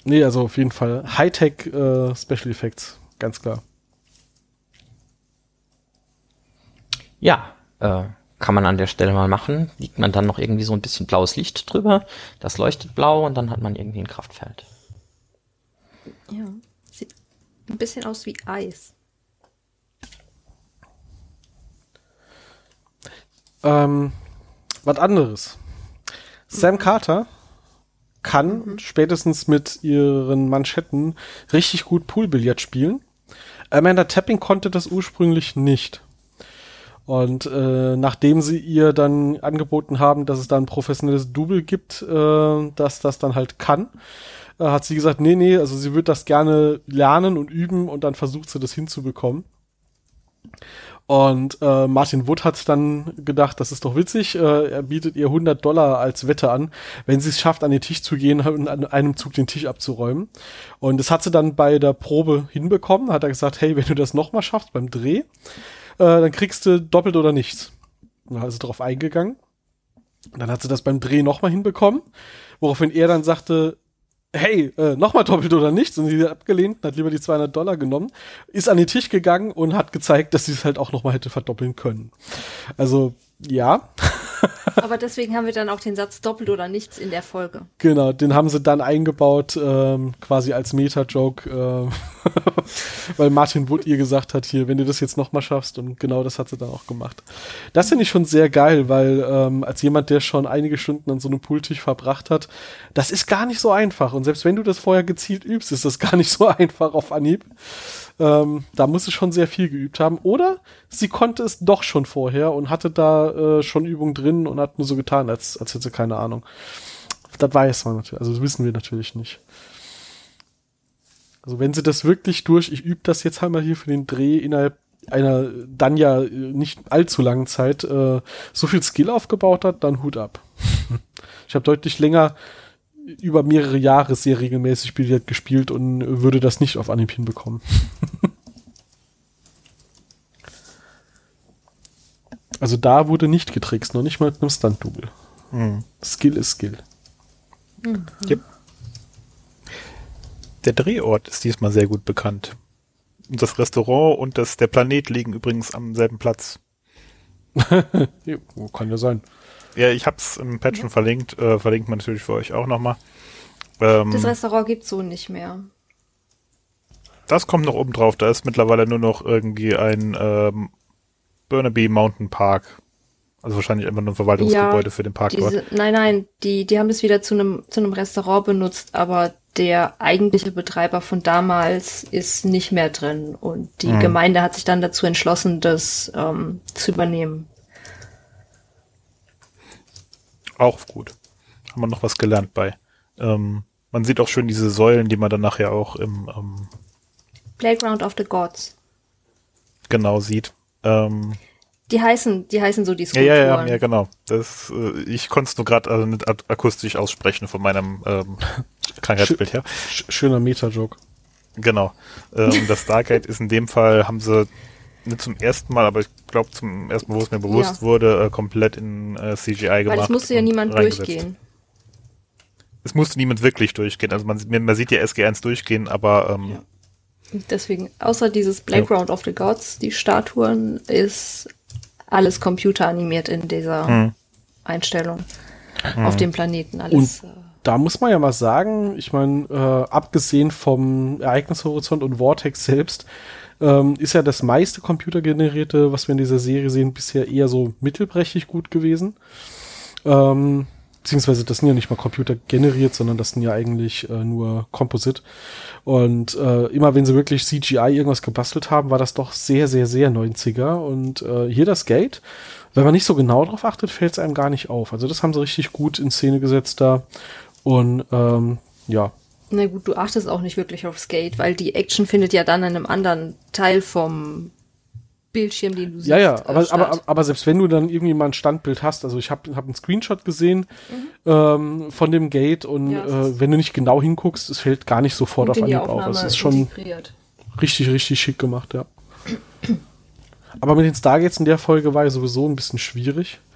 Nee, also auf jeden Fall Hightech äh, Special Effects, ganz klar. Ja, äh, kann man an der Stelle mal machen. Liegt man dann noch irgendwie so ein bisschen blaues Licht drüber, das leuchtet blau und dann hat man irgendwie ein Kraftfeld. Ja, sieht ein bisschen aus wie Eis. Ähm, was anderes. Sam Carter kann mhm. spätestens mit ihren Manschetten richtig gut Poolbillard spielen. Amanda Tapping konnte das ursprünglich nicht. Und äh, nachdem sie ihr dann angeboten haben, dass es da ein professionelles Double gibt, äh, dass das dann halt kann, äh, hat sie gesagt, nee, nee, also sie wird das gerne lernen und üben und dann versucht sie das hinzubekommen. Und äh, Martin Wood hat dann gedacht, das ist doch witzig, äh, er bietet ihr hundert Dollar als Wette an, wenn sie es schafft, an den Tisch zu gehen und an einem Zug den Tisch abzuräumen. Und das hat sie dann bei der Probe hinbekommen, hat er gesagt, hey, wenn du das nochmal schaffst beim Dreh, äh, dann kriegst du doppelt oder nichts. Und dann ist sie drauf eingegangen. Und dann hat sie das beim Dreh nochmal hinbekommen, woraufhin er dann sagte, hey, äh, nochmal doppelt oder nichts, und sie hat abgelehnt und hat lieber die zweihundert Dollar genommen, ist an den Tisch gegangen und hat gezeigt, dass sie es halt auch nochmal hätte verdoppeln können. Also, ja. Aber deswegen haben wir dann auch den Satz doppelt oder nichts in der Folge. Genau, den haben sie dann eingebaut, ähm, quasi als Meta-Joke, äh, weil Martin Wood ihr gesagt hat, hier, wenn du das jetzt nochmal schaffst, und genau das hat sie dann auch gemacht. Das finde ich schon sehr geil, weil ähm, als jemand, der schon einige Stunden an so einem Pooltisch verbracht hat, das ist gar nicht so einfach. Und selbst wenn du das vorher gezielt übst, ist das gar nicht so einfach auf Anhieb. Ähm, da muss sie schon sehr viel geübt haben. Oder sie konnte es doch schon vorher und hatte da äh, schon Übungen drin und hat nur so getan, als, als hätte sie keine Ahnung. Das weiß man natürlich, also das wissen wir natürlich nicht. Also wenn sie das wirklich durch, ich übe das jetzt halt mal hier für den Dreh innerhalb einer dann ja nicht allzu langen Zeit äh, so viel Skill aufgebaut hat, dann Hut ab. Ich habe deutlich länger über mehrere Jahre sehr regelmäßig Billard gespielt und würde das nicht auf Anhieb hinbekommen. Also da wurde nicht getrickst, noch nicht mal mit einem Stunt-Double. Mhm. Skill ist Skill. Mhm. Yep. Der Drehort ist diesmal sehr gut bekannt. Und das Restaurant und das, der Planet liegen übrigens am selben Platz. Ja, kann ja sein. Ja, ich hab's im Patch schon verlinkt, äh, verlinkt man natürlich für euch auch nochmal. Ähm, das Restaurant gibt's so nicht mehr. Das kommt noch oben drauf, da ist mittlerweile nur noch irgendwie ein ähm, Burnaby Mountain Park. Also wahrscheinlich einfach nur ein Verwaltungsgebäude ja, für den Park diese, dort. Nein, nein, die, die haben das wieder zu einem zu einem Restaurant benutzt, aber der eigentliche Betreiber von damals ist nicht mehr drin und die hm. Gemeinde hat sich dann dazu entschlossen, das ähm, zu übernehmen. Auch gut. Haben wir noch was gelernt bei. Ähm, man sieht auch schön diese Säulen, die man dann nachher auch im ähm, Playground of the Gods genau sieht. Ähm, die heißen, die heißen so die Skulpturen. Ja, ja, ja, ja, genau. Das, äh, ich konnte es nur gerade also nicht akustisch aussprechen von meinem ähm, Krankheitsbild her. Schöner Meta-Joke. Genau. Ähm, das Stargate ist in dem Fall, haben sie nicht zum ersten Mal, aber ich glaube zum ersten Mal, wo es mir bewusst ja. wurde, äh, komplett in äh, C G I gemacht. Weil es musste ja niemand durchgehen. Es musste niemand wirklich durchgehen. Also man, man sieht ja S G eins durchgehen, aber ähm, ja. Deswegen, außer dieses Playground ja. of the Gods, die Statuen, ist alles computeranimiert in dieser hm. Einstellung hm. auf dem Planeten. Alles. Und da muss man ja mal sagen, ich meine, äh, abgesehen vom Ereignishorizont und Vortex selbst, ähm, ist ja das meiste computergenerierte, was wir in dieser Serie sehen, bisher eher so mittelprächtig gut gewesen. Ähm, beziehungsweise das sind ja nicht mal computergeneriert, sondern das sind ja eigentlich äh, nur Composite. Und äh, immer wenn sie wirklich C G I irgendwas gebastelt haben, war das doch sehr, sehr, sehr neunziger. Und äh, hier das Gate, wenn man nicht so genau drauf achtet, fällt es einem gar nicht auf. Also das haben sie richtig gut in Szene gesetzt da. Und ähm, ja. Na gut, du achtest auch nicht wirklich aufs Gate, weil die Action findet ja dann in einem anderen Teil vom Bildschirm, den du siehst. Ja, ja, aber, aber, aber selbst wenn du dann irgendwie mal ein Standbild hast, also ich habe hab einen Screenshot gesehen mhm. ähm, von dem Gate und ja, äh, wenn du nicht genau hinguckst, es fällt gar nicht sofort auf Anhieb auf. Es ist schon integriert. richtig, richtig schick gemacht, ja. Aber mit den Stargates in der Folge war ja sowieso ein bisschen schwierig.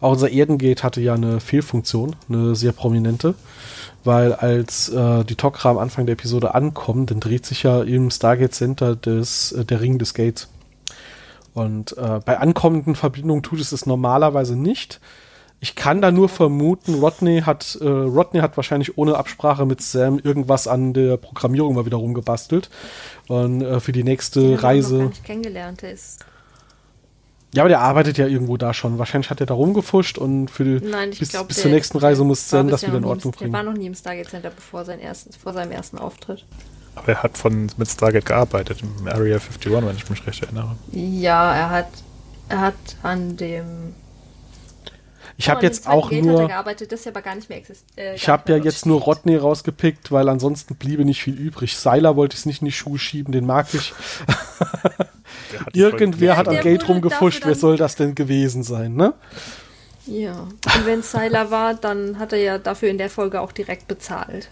Auch unser Erdengate hatte ja eine Fehlfunktion, eine sehr prominente, weil als äh, die Tok'ra am Anfang der Episode ankommen, dann dreht sich ja im Stargate Center des, äh, der Ring des Gates. Und äh, bei ankommenden Verbindungen tut es es normalerweise nicht. Ich kann da nur vermuten, Rodney hat äh, Rodney hat wahrscheinlich ohne Absprache mit Sam irgendwas an der Programmierung mal wieder rumgebastelt. Und äh, für die nächste Den Reise... noch gar nicht kennengelernt ist. Ja, aber der arbeitet ja irgendwo da schon. Wahrscheinlich hat er da rumgefuscht und für die, Nein, ich bis, glaub, bis der- zur nächsten Reise muss War Sam das bisher wieder in noch nie im- Ordnung Der bringen. war noch nie im Stargate Center bevor sein erstes, vor seinem ersten Auftritt. Aber er hat von mit Stargate gearbeitet, im Area einundfünfzig, wenn ich mich recht erinnere. Ja, er hat, er hat an dem. Ich habe Oh, an jetzt dem zweiten auch Gate hat er nur... gearbeitet, das ist ja aber gar nicht mehr existiert. Äh, Ich gar habe nicht ja mehr jetzt nur dort Rodney rausgepickt, weil ansonsten bliebe nicht viel übrig. Seiler wollte ich es nicht in die Schuhe schieben, den mag ich. Der hat die Irgendwer Ja, hat am der Gate wurde rumgefuscht, dafür wer dann- soll das denn gewesen sein, ne? steht. Ja. Und wenn es Sylar war, dann hat er ja dafür in der Folge auch direkt bezahlt.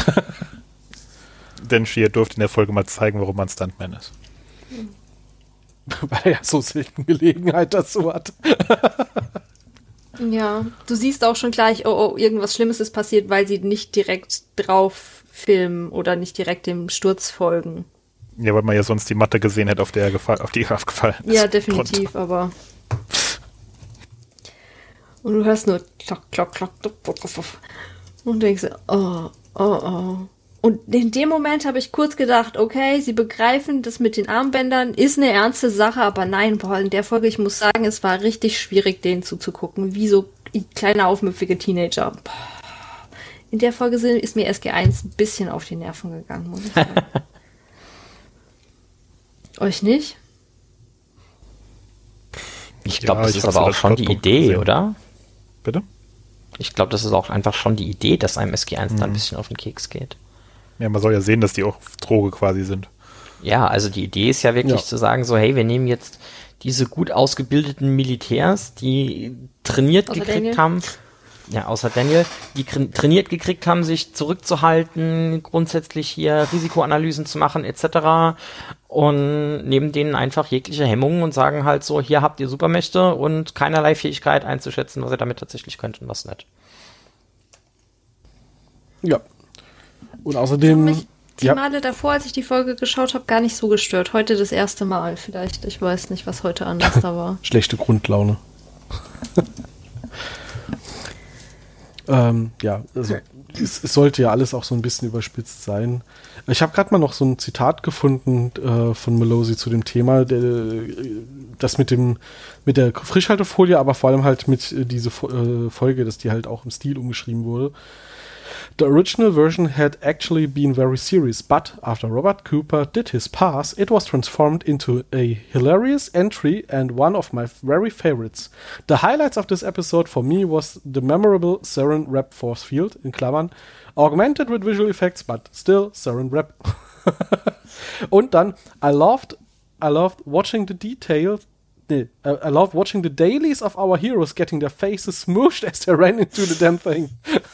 Denn Shia durfte in der Folge mal zeigen, warum man Stuntman ist. Weil er ja so selten Gelegenheit dazu hat. Ja, du siehst auch schon gleich, oh, oh, irgendwas Schlimmes ist passiert, weil sie nicht direkt drauf filmen oder nicht direkt dem Sturz folgen. Ja, weil man ja sonst die Matte gesehen hätte, auf der er gefa- auf die er aufgefallen ist. Ja, definitiv, aber. Und du hörst nur klock, klock, klock, klock, klock, klock. Und denkst, oh, oh, oh. Und in dem Moment habe ich kurz gedacht, okay, sie begreifen das mit den Armbändern, ist eine ernste Sache, aber nein, boah, in der Folge, ich muss sagen, es war richtig schwierig, denen zuzugucken, wie so kleine aufmüpfige Teenager. Boah. In der Folge sind- ist mir S G eins ein bisschen auf die Nerven gegangen, muss ich sagen. Euch nicht? Ich glaube, Ja, das ich ist hab's aber auch als schon die Plotpunkt Idee, gesehen. oder? Bitte? Ich glaube, das ist auch einfach schon die Idee, dass einem S G eins da ein Mhm. bisschen auf den Keks geht. Ja, man soll ja sehen, dass die auch Droge quasi sind. Ja, also die Idee ist ja wirklich Ja. zu sagen, so, hey, wir nehmen jetzt diese gut ausgebildeten Militärs, die trainiert Außer gekriegt Daniel. haben, ja, außer Daniel, die kr- trainiert gekriegt haben, sich zurückzuhalten, grundsätzlich hier Risikoanalysen zu machen, et cetera. Und nehmen denen einfach jegliche Hemmungen und sagen halt so, hier habt ihr Supermächte und keinerlei Fähigkeit einzuschätzen, was ihr damit tatsächlich könnt und was nicht. Ja. Und Hat außerdem... mich die Ja. Male davor, als ich die Folge geschaut habe, gar nicht so gestört. Heute das erste Mal vielleicht. Ich weiß nicht, was heute anders da war. Schlechte Grundlaune. ähm, ja, also es, es sollte ja alles auch so ein bisschen überspitzt sein. Ich habe gerade mal noch so ein Zitat gefunden äh, von Melosi zu dem Thema, der, das mit dem mit der Frischhaltefolie, aber vor allem halt mit äh, diese Fo- äh, Folge, dass die halt auch im Stil umgeschrieben wurde. The original version had actually been very serious, but after Robert Cooper did his pass, it was transformed into a hilarious entry and one of my very favorites. The highlights of this episode for me was the memorable Saren Rep Force Field, in Klammern, augmented with visual effects, but still Saren Rep. Und dann, I loved, I loved watching the details Nee, I I loved watching the dailies of our heroes getting their faces smooshed as they ran into the damn thing.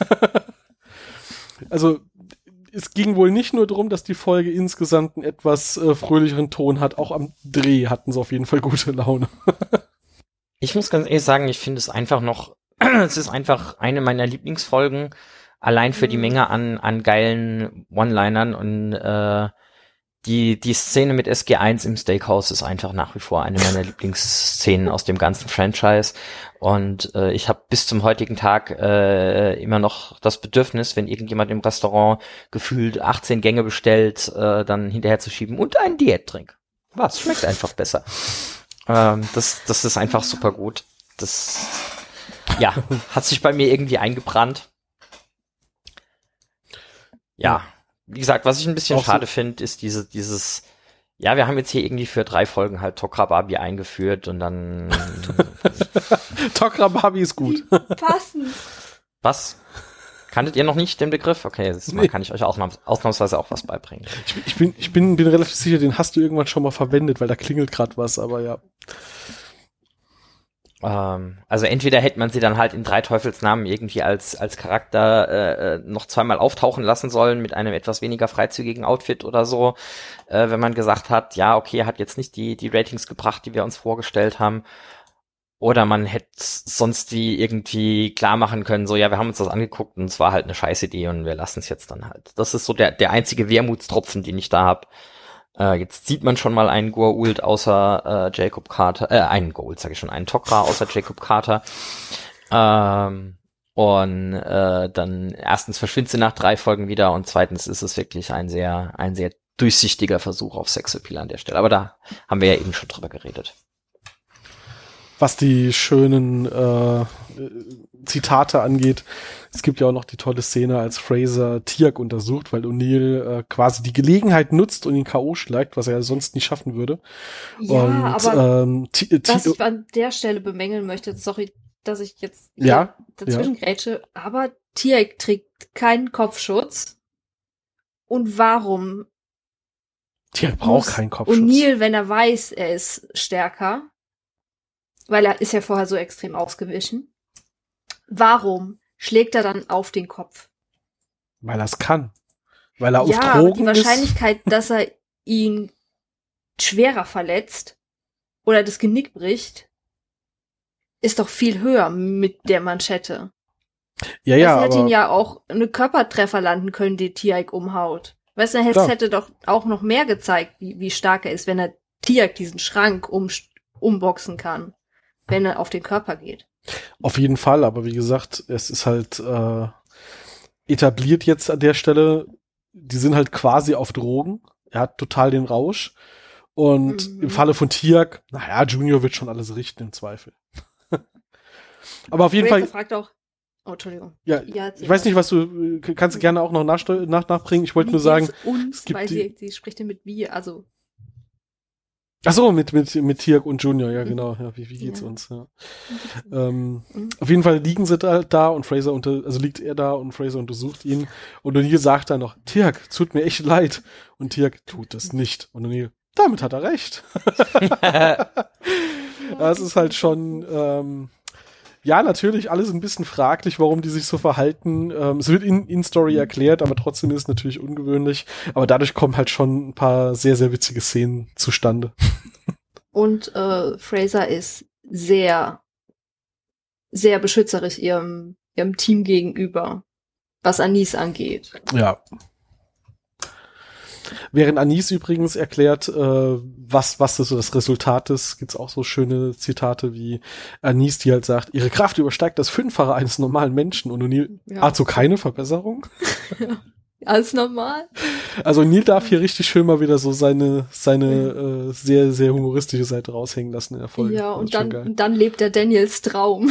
Also, es ging wohl nicht nur darum, dass die Folge insgesamt einen etwas äh, fröhlicheren Ton hat. Auch am Dreh hatten sie auf jeden Fall gute Laune. Ich muss ganz ehrlich sagen, ich finde es einfach noch, es ist einfach eine meiner Lieblingsfolgen, allein für die Menge an, an geilen One-Linern und äh, die, die Szene mit S G eins im Steakhouse ist einfach nach wie vor eine meiner Lieblingsszenen aus dem ganzen Franchise. Und äh, ich habe bis zum heutigen Tag äh, immer noch das Bedürfnis, wenn irgendjemand im Restaurant gefühlt achtzehn Gänge bestellt, äh, dann hinterher zu schieben und einen Diätdrink. Was? Schmeckt einfach besser. Ähm, das, das ist einfach super gut. Das, ja, hat sich bei mir irgendwie eingebrannt. Ja, wie gesagt, was ich ein bisschen Auch so- schade finde, ist diese, dieses, ja, wir haben jetzt hier irgendwie für drei Folgen halt Tok'ra Barbie eingeführt und dann, Tok'ra Barbie ist gut. Passend. was? Kanntet ihr noch nicht den Begriff? Okay, das Mal Nee. kann ich euch ausnahms ausnahmsweise auch was beibringen. Ich, ich, bin, ich bin, bin relativ sicher, den hast du irgendwann schon mal verwendet, weil da klingelt gerade was, aber ja. Ähm, also entweder hätte man sie dann halt in drei Teufelsnamen irgendwie als als Charakter äh, noch zweimal auftauchen lassen sollen mit einem etwas weniger freizügigen Outfit oder so, äh, wenn man gesagt hat, ja, okay, hat jetzt nicht die die Ratings gebracht, die wir uns vorgestellt haben. Oder man hätte sonst die irgendwie klar machen können, so, ja, wir haben uns das angeguckt und es war halt eine Scheißidee und wir lassen es jetzt dann halt. Das ist so der der einzige Wermutstropfen, den ich da hab. Äh, jetzt sieht man schon mal einen Goa'uld außer äh, Jacob Carter, äh, einen Goa'uld, sag ich schon, einen Tok'ra außer Jacob Carter. Ähm, und äh, dann erstens verschwindet sie nach drei Folgen wieder und zweitens ist es wirklich ein sehr, ein sehr durchsichtiger Versuch auf Sexappeal an der Stelle. Aber da haben wir ja eben schon drüber geredet. Was die schönen äh, Zitate angeht, es gibt ja auch noch die tolle Szene, als Fraser Tiak untersucht, weil O'Neill äh, quasi die Gelegenheit nutzt und ihn K O schlägt, was er sonst nicht schaffen würde. Ja, und, aber ähm, T- T- was ich an der Stelle bemängeln möchte, sorry, dass ich jetzt ja, dazwischen ja. grätsche, aber Tiak trägt keinen Kopfschutz. Und warum? Tiak braucht keinen Kopfschutz. O'Neill, wenn er weiß, er ist stärker, weil er ist ja vorher so extrem ausgewichen. Warum schlägt er dann auf den Kopf? Weil er es kann. Weil er auf ja, Drogen aber die Wahrscheinlichkeit, ist, dass er ihn schwerer verletzt oder das Genick bricht, ist doch viel höher mit der Manschette. Ja, ja, das hätte aber ihn ja auch eine Körpertreffer landen können, die Tiak umhaut. Weißt du, es hätte doch auch noch mehr gezeigt, wie, wie stark er ist, wenn er Tiak diesen Schrank um, umboxen kann. Wenn er auf den Körper geht. Auf jeden Fall, aber wie gesagt, es ist halt äh, etabliert jetzt an der Stelle, die sind halt quasi auf Drogen. Er hat total den Rausch. Und mhm. im Falle von Tiak, naja, Junior wird schon alles richten im Zweifel. Aber auf jeden Fall. Fragt auch, oh, Entschuldigung. Ja, ja ich weiß nicht, was du, kannst du gerne auch noch nach, nach, nachbringen. Ich wollte nur sagen, uns, es gibt weil die, sie, sie spricht ja mit wir, also. Ach so, mit, mit, mit Tiak und Junior, ja, genau. Ja, wie, wie geht's ja. uns? Ja. Ähm, mhm. Auf jeden Fall liegen sie da, da und Fraser unter, also liegt er da und Fraser untersucht ihn. Und O'Neill sagt dann noch, Tiak, tut mir echt leid. Und Tiak tut das nicht. Und O'Neill, damit hat er recht. Das ist halt schon, ähm, ja, natürlich alles ein bisschen fraglich, warum die sich so verhalten. Ähm, es wird in, in Story erklärt, aber trotzdem ist es natürlich ungewöhnlich. Aber dadurch kommen halt schon ein paar sehr, sehr witzige Szenen zustande. Und äh, Fraser ist sehr, sehr beschützerisch ihrem, ihrem Team gegenüber, was Anis angeht. Ja. Während Anis übrigens erklärt, äh, was was das so das Resultat ist, gibt's auch so schöne Zitate wie Anis, die halt sagt, ihre Kraft übersteigt das Fünffache eines normalen Menschen. Und O'Neill, ja. Also keine Verbesserung? Ja, alles normal. Also O'Neill darf hier richtig schön mal wieder so seine seine äh, sehr, sehr humoristische Seite raushängen lassen in der Folge. Ja, und dann, und dann lebt der Daniels Traum.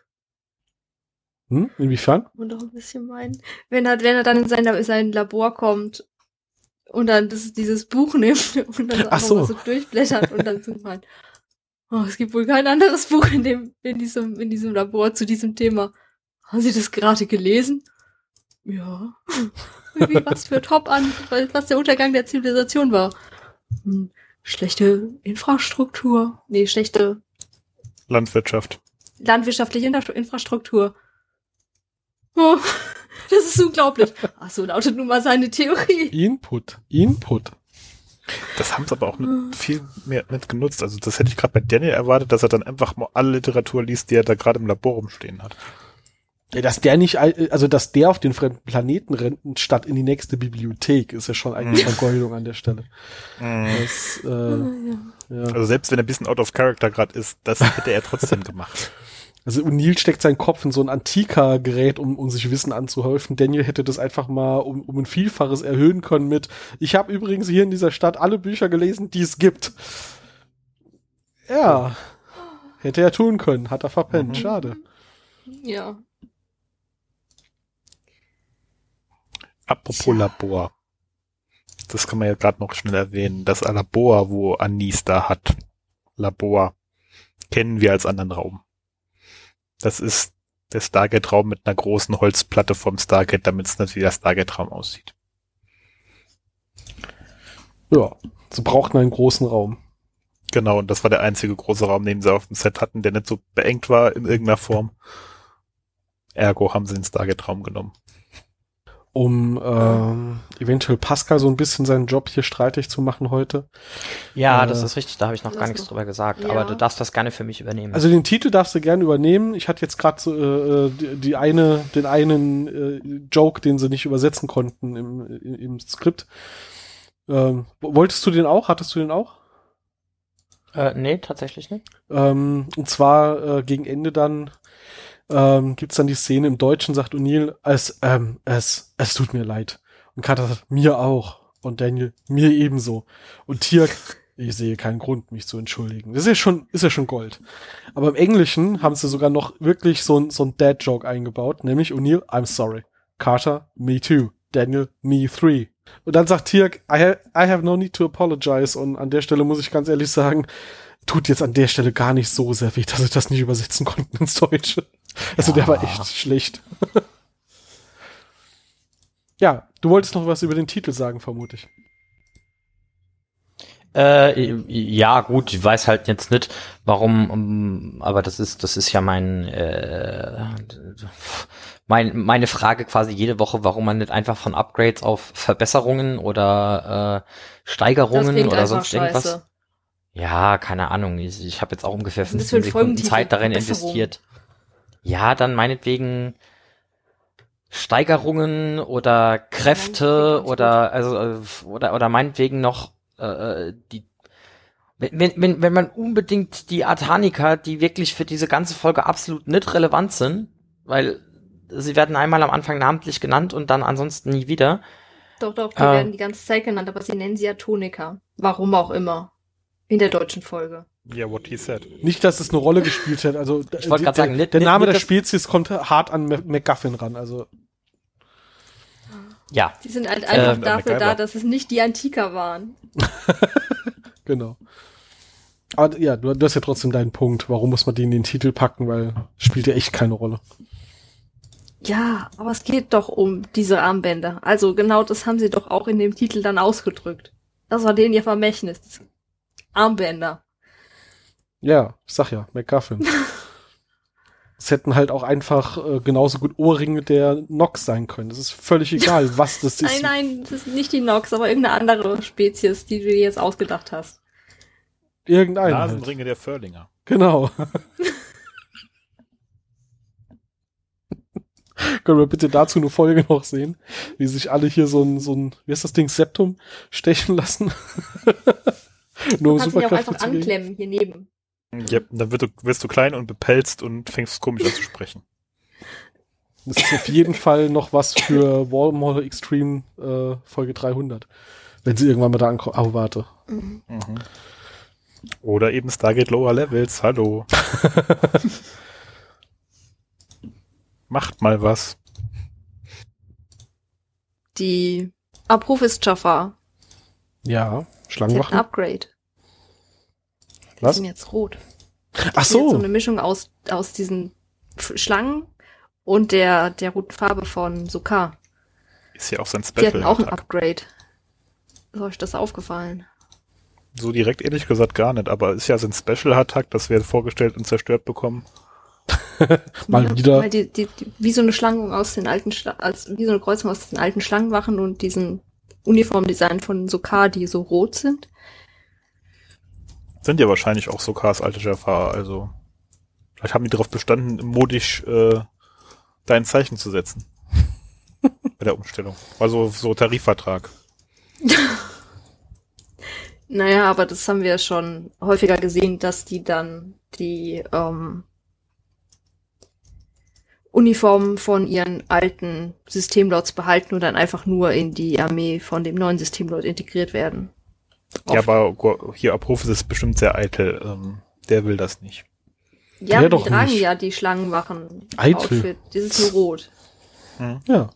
Hm? Inwiefern? Und auch ein bisschen meinen. Wenn er, wenn er dann in sein, sein Labor kommt und dann das, dieses Buch nimmt und dann so einfach so. mal so durchblättert und dann so meint, oh, es gibt wohl kein anderes Buch in dem, in diesem, in diesem Labor zu diesem Thema. Haben Sie das gerade gelesen? Ja. Wie, was für Top an, was der Untergang der Zivilisation war. Hm, schlechte Infrastruktur. Nee, schlechte Landwirtschaft. Landwirtschaftliche Infrastruktur. Oh, das ist unglaublich. Ach so lautet nun mal seine Theorie. Input, Input. Das haben sie aber auch mit viel mehr mit genutzt. Also das hätte ich gerade bei Daniel erwartet, dass er dann einfach mal alle Literatur liest, die er da gerade im Labor rumstehen hat. Ja, dass der nicht, also dass der auf den fremden Planeten rennt, statt in die nächste Bibliothek, ist ja schon eigentlich Vergeudung an der Stelle. Das, äh, ja. Ja. Also selbst wenn er ein bisschen out of character gerade ist, das hätte er trotzdem gemacht. Also O'Neill steckt seinen Kopf in so ein Antika-Gerät, um, um sich Wissen anzuhäufen. Daniel hätte das einfach mal um, um ein Vielfaches erhöhen können mit, ich habe übrigens hier in dieser Stadt alle Bücher gelesen, die es gibt. Ja, hätte er tun können, hat er verpennt, mhm. Schade. Ja. Apropos Labor. Das kann man ja gerade noch schnell erwähnen. Das Labor, wo Anis da hat, Labor, kennen wir als anderen Raum. Das ist der Stargate-Raum mit einer großen Holzplatte vom Stargate, damit es nicht wie der Stargate-Raum aussieht. Ja, sie brauchten einen großen Raum. Genau, und das war der einzige große Raum, den sie auf dem Set hatten, der nicht so beengt war in irgendeiner Form. Ergo haben sie den Stargate-Raum genommen. um ähm, eventuell Pascal so ein bisschen seinen Job hier streitig zu machen heute. Ja, äh, das ist richtig, da habe ich noch gar nichts noch, drüber gesagt, ja. aber du darfst das gerne für mich übernehmen. Also den Titel darfst du gerne übernehmen. Ich hatte jetzt gerade so, äh, die, die eine, den einen äh, Joke, den sie nicht übersetzen konnten im, im, im Skript. Ähm, wolltest du den auch? Hattest du den auch? Äh, nee, tatsächlich nicht. Ähm, und zwar äh, gegen Ende dann ähm, gibt's dann die Szene im Deutschen, sagt O'Neill, es, ähm, es, es tut mir leid. Und Carter sagt, mir auch. Und Daniel, mir ebenso. Und Tirk, ich sehe keinen Grund, mich zu entschuldigen. Das ist ja schon, ist ja schon Gold. Aber im Englischen haben sie sogar noch wirklich so ein, so ein Dad-Joke eingebaut, nämlich O'Neill, I'm sorry. Carter, me too. Daniel, me three. Und dann sagt Tirk, I, ha- I have no need to apologize. Und an der Stelle muss ich ganz ehrlich sagen, tut jetzt an der Stelle gar nicht so sehr weh, dass ich das nicht übersetzen konnte ins Deutsche. Also Ja. der war echt schlecht. Ja, du wolltest noch was über den Titel sagen, vermute ich. Äh, ja, gut, ich weiß halt jetzt nicht, warum, um, aber das ist, das ist ja mein, äh, mein, meine Frage quasi jede Woche, warum man nicht einfach von Upgrades auf Verbesserungen oder äh, Das Steigerungen klingt oder einfach sonst irgendwas. scheiße. Ja, keine Ahnung. Ich, ich habe jetzt auch ungefähr Was ist das für fünfzehn ein Sekunden Folgentitel? Zeit darin Verbesserung. investiert. Ja, dann meinetwegen Steigerungen oder Kräfte Ja, oder also äh, oder oder meinetwegen noch äh, die wenn, wenn, wenn man unbedingt die Artanica, die wirklich für diese ganze Folge absolut nicht relevant sind, weil sie werden einmal am Anfang namentlich genannt und dann ansonsten nie wieder. Doch, doch, die Ah. werden die ganze Zeit genannt, aber sie nennen sie ja Tonika. Warum auch immer. In der deutschen Folge. Ja, what he said. Nicht, dass es eine Rolle gespielt hat. Also Ich wollte die- gerade der, sagen, nicht- der nicht- Name nicht der das- Spezies kommt hart an Mac- MacGuffin ran. Also Ja, Die sind halt einfach Ähm, dafür MacGyver. da, dass es nicht die Antiker waren. genau. Aber ja, du, du hast ja trotzdem deinen Punkt. Warum muss man die in den Titel packen? Weil spielt ja echt keine Rolle. Ja, aber es geht doch um diese Armbänder. Also genau das haben sie doch auch in dem Titel dann ausgedrückt. Das war denen ihr Vermächtnis. Armbänder. Ja, ich sag ja, MacGuffin. Es hätten halt auch einfach äh, genauso gut Ohrringe der Nox sein können. Das ist völlig egal, was das ist. Nein, nein, das ist nicht die Nox, aber irgendeine andere Spezies, die du dir jetzt ausgedacht hast. Irgendein. Halt. Nasenringe der Förlinger. Genau. Können wir bitte dazu eine Folge noch sehen, wie sich alle hier so ein, so ein, wie ist das Ding, Septum stechen lassen? Nur um Du kannst dich auch Superkräfte einfach zu kriegen. anklemmen hier neben. Ja, dann wird du, wirst du klein und bepelzt und fängst komisch an zu sprechen. Das ist auf jeden Fall noch was für Warhammer Extreme äh, Folge dreihundert. Wenn sie irgendwann mal da ankommen. Oh, warte. Mhm. Mhm. Oder eben Stargate Lower Levels. Hallo. Macht mal was. Die Apophis Jaffa. Ja, Die hat ein Schlangenwachen. Upgrade. Die Was? sind jetzt rot. Ach Das ist jetzt so so. eine Mischung aus, aus diesen F- Schlangen und der, der roten Farbe von Sokar. Ist ja auch sein Die hatten auch ein Special-Attack. Upgrade. Ist euch das aufgefallen? So direkt ehrlich gesagt gar nicht, aber ist ja sein Special-Attack, das wir vorgestellt und zerstört bekommen. Mal Ja, wieder. Weil die, die, die, wie so eine Schlangen aus den alten, Schla als, wie so eine Kreuzung aus den alten Schlangenwachen und diesen Uniformdesign von Sokar, die so rot sind. Sind ja wahrscheinlich auch Sokars alte Jaffa, also vielleicht haben die darauf bestanden, modisch äh, dein Zeichen zu setzen. Bei der Umstellung. Also so Tarifvertrag. Naja, aber das haben wir schon häufiger gesehen, dass die dann die ähm, Uniformen von ihren alten Systemlords behalten und dann einfach nur in die Armee von dem neuen Systemlord integriert werden. Ja, Oft. aber Go- hier Apophis ist bestimmt sehr eitel. Ähm, der will das nicht. Ja, Der aber doch die tragen nicht. ja die Schlangenwachen. Eitel. Outfit. Das ist nur rot. Ja.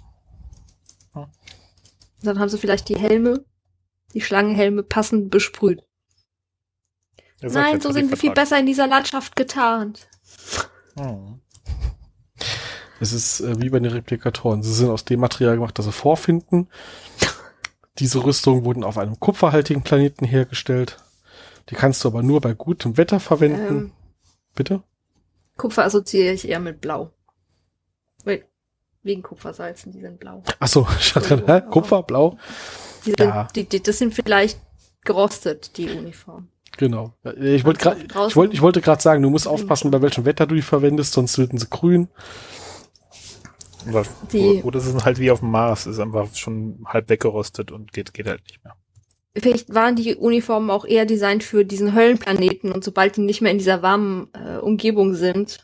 Dann haben sie vielleicht die Helme, die Schlangenhelme passend besprüht. Er sagt Nein, ja so sind wir viel Tarifvertrag. besser in dieser Landschaft getarnt. Oh. Es ist äh, wie bei den Replikatoren. Sie sind aus dem Material gemacht, das sie vorfinden. Diese Rüstungen wurden auf einem kupferhaltigen Planeten hergestellt. Die kannst du aber nur bei gutem Wetter verwenden. Ähm, Bitte? Kupfer assoziiere ich eher mit Blau. Wait. wegen Kupfersalzen, die sind blau. Ach so, Hä? Kupfer, blau? Die sind, Ja. die, die, das sind vielleicht gerostet, die Uniform. Genau. Ich wollte gerade, Draußen- ich wollte, ich wollte gerade sagen, du musst aufpassen, bei welchem Wetter du die verwendest, sonst werden sie grün. Oder, Die- oder es ist halt wie auf dem Mars, ist einfach schon halb weggerostet und geht, geht halt nicht mehr. Vielleicht waren die Uniformen auch eher designt für diesen Höllenplaneten und sobald die nicht mehr in dieser warmen äh, Umgebung sind.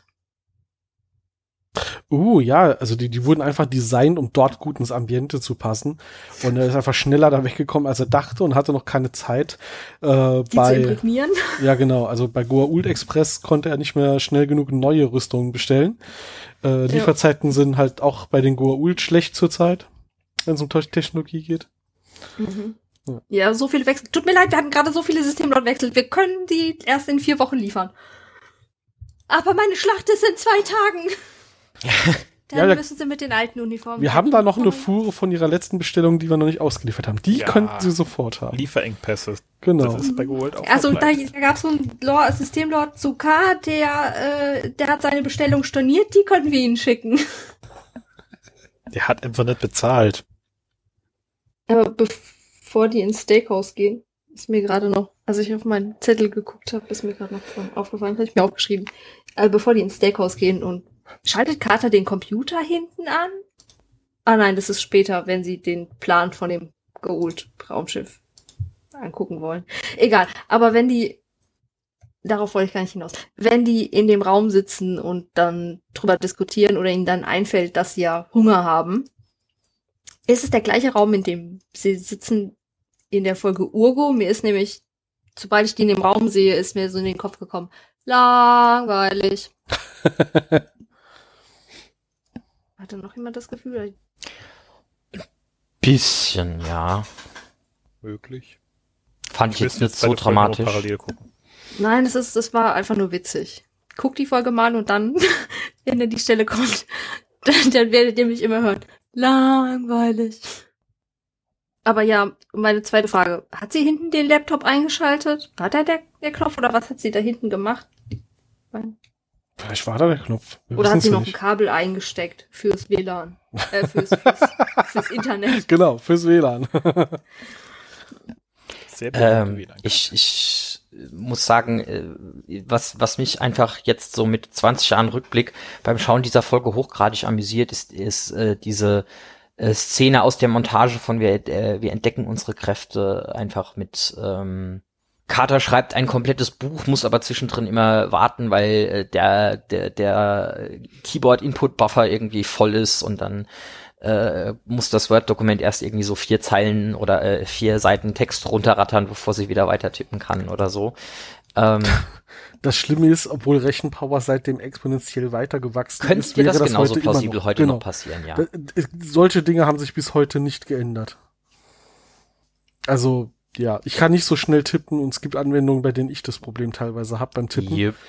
Uh, ja, also die, die wurden einfach designt, um dort gut ins Ambiente zu passen. Und er ist einfach schneller da weggekommen, als er dachte und hatte noch keine Zeit. Äh, Die zu bei, imprägnieren. ja, genau, also bei Goa'uld Express konnte er nicht mehr schnell genug neue Rüstungen bestellen. Äh, Lieferzeiten sind halt auch bei den Goa'uld schlecht zurzeit, wenn es um Technologie geht. Mhm. Ja. Ja, so viele Wechsel. Tut mir leid, wir hatten gerade so viele Systemlotwechsel. Wir können die erst in vier Wochen liefern. Aber meine Schlacht ist in zwei Tagen. Dann Ja, da- müssen sie mit den alten Uniformen. Wir haben da noch eine Fuhre von ihrer letzten Bestellung, die wir noch nicht ausgeliefert haben. Die Ja. könnten sie sofort haben. Lieferengpässe. Genau. Das ist bei Goa'uld auch Also da, verbreitet. da gab es so einen Lord, Systemlord Zuka, der, äh, der hat seine Bestellung storniert, die können wir ihnen schicken. Der hat einfach nicht bezahlt. Aber bevor die ins Steakhouse gehen, ist mir gerade noch, als ich auf meinen Zettel geguckt habe, ist mir gerade noch aufgefallen, habe ich mir aufgeschrieben. Also bevor die ins Steakhouse gehen und schaltet Carter den Computer hinten an? Ah nein, das ist später, wenn sie den Plan von dem Goa'uld-Raumschiff angucken wollen. Egal, aber wenn die, darauf wollte ich gar nicht hinaus, wenn die in dem Raum sitzen und dann drüber diskutieren oder ihnen dann einfällt, dass sie ja Hunger haben, ist es der gleiche Raum, in dem sie sitzen in der Folge Urgo. Mir ist nämlich, sobald ich die in dem Raum sehe, ist mir so in den Kopf gekommen, langweilig. Hatte noch jemand das Gefühl? Bisschen, ja. Möglich. Fand ich jetzt müssen nicht so beide Folgen nur dramatisch. parallel gucken. Nein, es ist, das war einfach nur witzig. Guck die Folge mal und dann, wenn dann die Stelle kommt, dann, dann werdet ihr mich immer hören. Langweilig. Aber ja, meine zweite Frage. Hat sie hinten den Laptop eingeschaltet? War da der, der Knopf oder was hat sie da hinten gemacht? Vielleicht war da der Knopf. Wir Oder hat wissen's sie noch nicht. ein Kabel eingesteckt fürs W L A N? Äh, fürs, fürs, fürs Internet. Genau, fürs W L A N. Sehr Ähm, W L A N. ich, ich muss sagen, äh, was, was mich einfach jetzt so mit zwanzig Jahren Rückblick beim Schauen dieser Folge hochgradig amüsiert, ist, ist äh, diese äh, Szene aus der Montage von wir, äh, wir entdecken unsere Kräfte einfach mit ähm, Carter schreibt ein komplettes Buch, muss aber zwischendrin immer warten, weil äh, der, der, der Keyboard-Input-Buffer irgendwie voll ist und dann äh, muss das Word-Dokument erst irgendwie so vier Zeilen oder äh, vier Seiten Text runterrattern, bevor sie wieder weiter tippen kann oder so. Ähm, Das Schlimme ist, obwohl Rechenpower seitdem exponentiell weitergewachsen könnte ist, dir wäre das das genauso heute immer plausibel noch. heute genau. noch passieren, ja. Da- Solche Dinge haben sich bis heute nicht geändert. Also, ja, ich kann nicht so schnell tippen und es gibt Anwendungen, bei denen ich das Problem teilweise habe beim Tippen, Yep.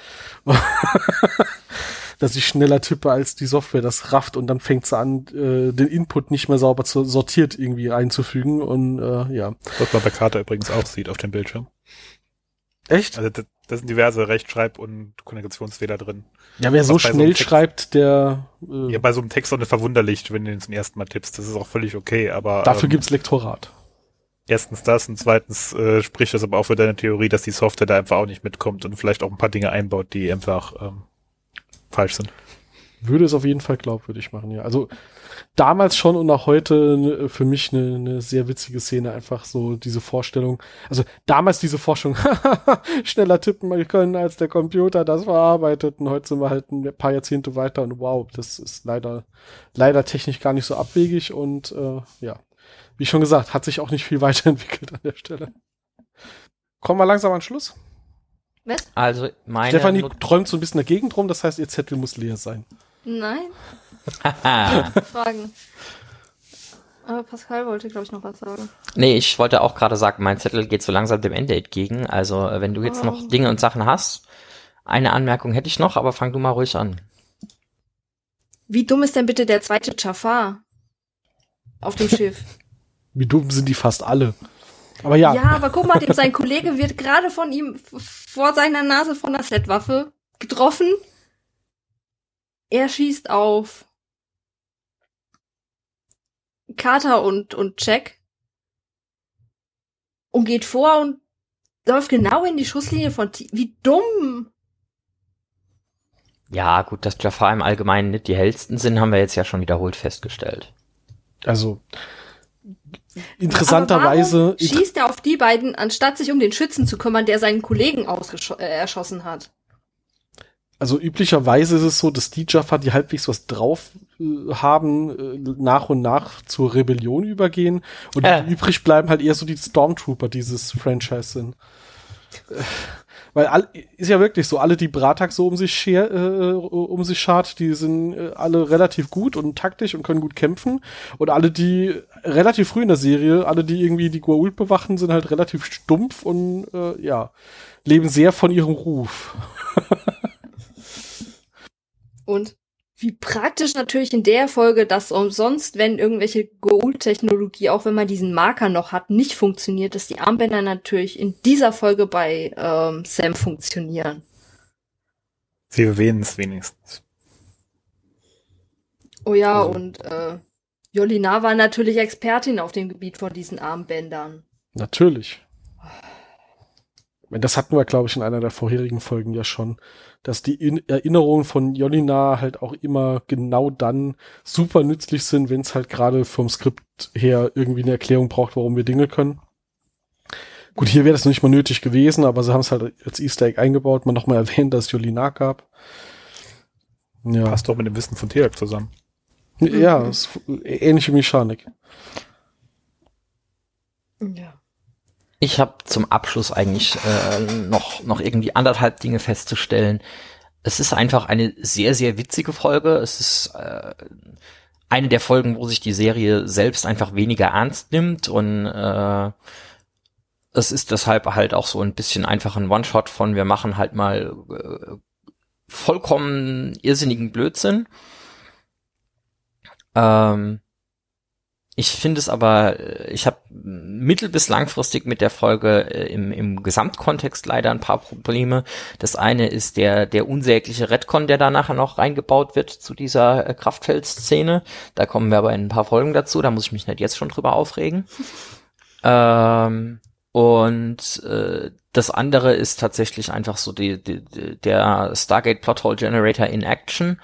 dass ich schneller tippe, als die Software das rafft und dann fängt sie an, äh, den Input nicht mehr sauber zu, sortiert irgendwie einzufügen und äh, ja. Was man bei Carter übrigens auch sieht auf dem Bildschirm. Echt? Also da, da sind diverse Rechtschreib- und Kommunikationsfehler drin. Ja, wer so was bei so schnell einem Text- schreibt, der äh, Ja, bei so einem Text auch nicht verwunderlich, wenn du den zum ersten Mal tippst. Das ist auch völlig okay, aber dafür ähm, gibt's Lektorat. erstens das und zweitens äh, spricht das aber auch für deine Theorie, dass die Software da einfach auch nicht mitkommt und vielleicht auch ein paar Dinge einbaut, die einfach ähm, falsch sind. Würde es auf jeden Fall glaubwürdig machen, ja. Also damals schon und auch heute ne, für mich eine ne sehr witzige Szene, einfach so diese Vorstellung. Also damals diese Forschung, schneller tippen können als der Computer das verarbeitet und heute sind wir halt ein paar Jahrzehnte weiter und wow, das ist leider leider technisch gar nicht so abwegig und äh, ja, wie schon gesagt, hat sich auch nicht viel weiterentwickelt an der Stelle. Kommen wir langsam an den Schluss. Was? Also meine Stefanie Not- träumt so ein bisschen dagegen drum, das heißt, ihr Zettel muss leer sein. Nein, Haha. Fragen. Aber Pascal wollte, glaube ich, noch was sagen. Nee, ich wollte auch gerade sagen, mein Zettel geht so langsam dem Ende entgegen. Also äh, wenn du jetzt Oh. noch Dinge und Sachen hast, eine Anmerkung hätte ich noch, aber fang du mal ruhig an. Wie dumm ist denn bitte der zweite Jafar auf dem Schiff? Wie dumm sind die fast alle. Aber ja, Ja, aber guck mal, dem sein Kollege wird gerade von ihm f- vor seiner Nase von der Setwaffe getroffen. Er schießt auf Carter und, und Jack und geht vor und läuft genau in die Schusslinie von T. Wie dumm! Ja, gut, dass Jafar im Allgemeinen nicht die hellsten sind, haben wir jetzt ja schon wiederholt festgestellt. Also, interessanterweise... Aber warum schießt er auf die beiden, anstatt sich um den Schützen zu kümmern, der seinen Kollegen ausgescho- äh, erschossen hat? Also üblicherweise ist es so, dass die Jafar, die halbwegs was drauf äh, haben, äh, nach und nach zur Rebellion übergehen und äh. die übrig bleiben halt eher so die Stormtrooper dieses Franchise sind. Äh, weil all, ist ja wirklich so, alle die Bratak so um sich scher, äh, um sich schart, die sind äh, alle relativ gut und taktisch und können gut kämpfen und alle die relativ früh in der Serie, alle die irgendwie die Goa'uld bewachen, sind halt relativ stumpf und äh, ja, leben sehr von ihrem Ruf. Und wie praktisch natürlich in der Folge, dass umsonst, wenn irgendwelche Goa'uld-Technologie, auch wenn man diesen Marker noch hat, nicht funktioniert, dass die Armbänder natürlich in dieser Folge bei ähm, Sam funktionieren. Sie erwähnen es wenigstens. Oh ja, Also. und äh, Jolina war natürlich Expertin auf dem Gebiet von diesen Armbändern. Natürlich. Das hatten wir, glaube ich, in einer der vorherigen Folgen ja schon, dass die In- Erinnerungen von Jolina halt auch immer genau dann super nützlich sind, wenn es halt gerade vom Skript her irgendwie eine Erklärung braucht, warum wir Dinge können. Gut, hier wäre das nicht mal nötig gewesen, aber sie haben es halt als Easter Egg eingebaut, man nochmal erwähnt, dass es Jolina gab. Ja. Passt doch mit dem Wissen von Teal'c zusammen. Ja, mhm. Ist ähnliche Mechanik. Ja. Ich habe zum Abschluss eigentlich äh, noch noch irgendwie anderthalb Dinge festzustellen. Es ist einfach eine sehr, sehr witzige Folge. Es ist äh, eine der Folgen, wo sich die Serie selbst einfach weniger ernst nimmt und äh, es ist deshalb halt auch so ein bisschen einfach ein One-Shot von wir machen halt mal äh, vollkommen irrsinnigen Blödsinn. Ähm, Ich finde es aber, ich habe mittel- bis langfristig mit der Folge äh, im, im Gesamtkontext leider ein paar Probleme. Das eine ist der der unsägliche Retcon, der da nachher noch reingebaut wird zu dieser äh, Kraftfeldszene. Da kommen wir aber in ein paar Folgen dazu, da muss ich mich nicht jetzt schon drüber aufregen. ähm, und äh, das andere ist tatsächlich einfach so die, die, der Stargate Plothole Generator in Action.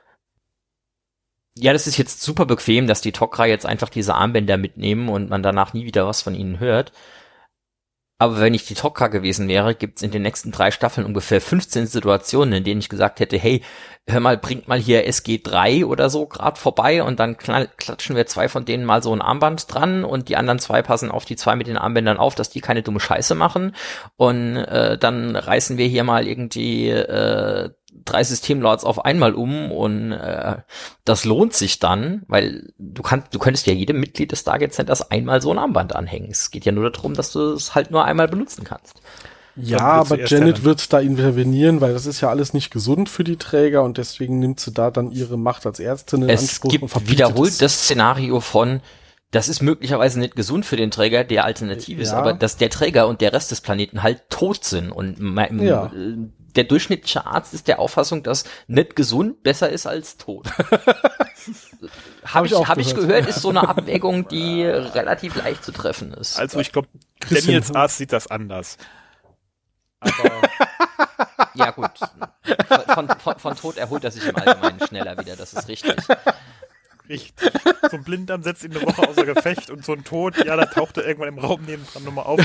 Ja, das ist jetzt super bequem, dass die Tok'ra jetzt einfach diese Armbänder mitnehmen und man danach nie wieder was von ihnen hört. Aber wenn ich die Tok'ra gewesen wäre, gibt's in den nächsten drei Staffeln ungefähr fünfzehn Situationen, in denen ich gesagt hätte, hey, hör mal, bringt mal hier S G drei oder so gerade vorbei und dann knall, klatschen wir zwei von denen mal so ein Armband dran und die anderen zwei passen auf die zwei mit den Armbändern auf, dass die keine dumme Scheiße machen und äh, dann reißen wir hier mal irgendwie äh, drei Systemlords auf einmal um und äh, das lohnt sich dann, weil du kannst, du könntest ja jedem Mitglied des Stargate Centers einmal so ein Armband anhängen. Es geht ja nur darum, dass du es halt nur einmal benutzen kannst. Ja, aber Janet wird da intervenieren, weil das ist ja alles nicht gesund für die Träger und deswegen nimmt sie da dann ihre Macht als Ärztin in Anspruch. Es gibt wiederholt das Szenario von, das ist möglicherweise nicht gesund für den Träger, der alternativ ist, ja. aber dass der Träger und der Rest des Planeten halt tot sind und ja. der durchschnittliche Arzt ist der Auffassung, dass nicht gesund besser ist als tot. Habe ich, ich, hab ich gehört, ist so eine Abwägung, die relativ leicht zu treffen ist. Also ich glaube, Daniels Arzt sieht das anders. Aber ja gut, von, von, von Tod erholt er sich im Allgemeinen schneller wieder, das ist richtig. Richtig. So ein Blinddarm setzt ihn eine Woche außer Gefecht und so ein Tod, ja, da taucht er irgendwann im Raum nebendran nochmal auf.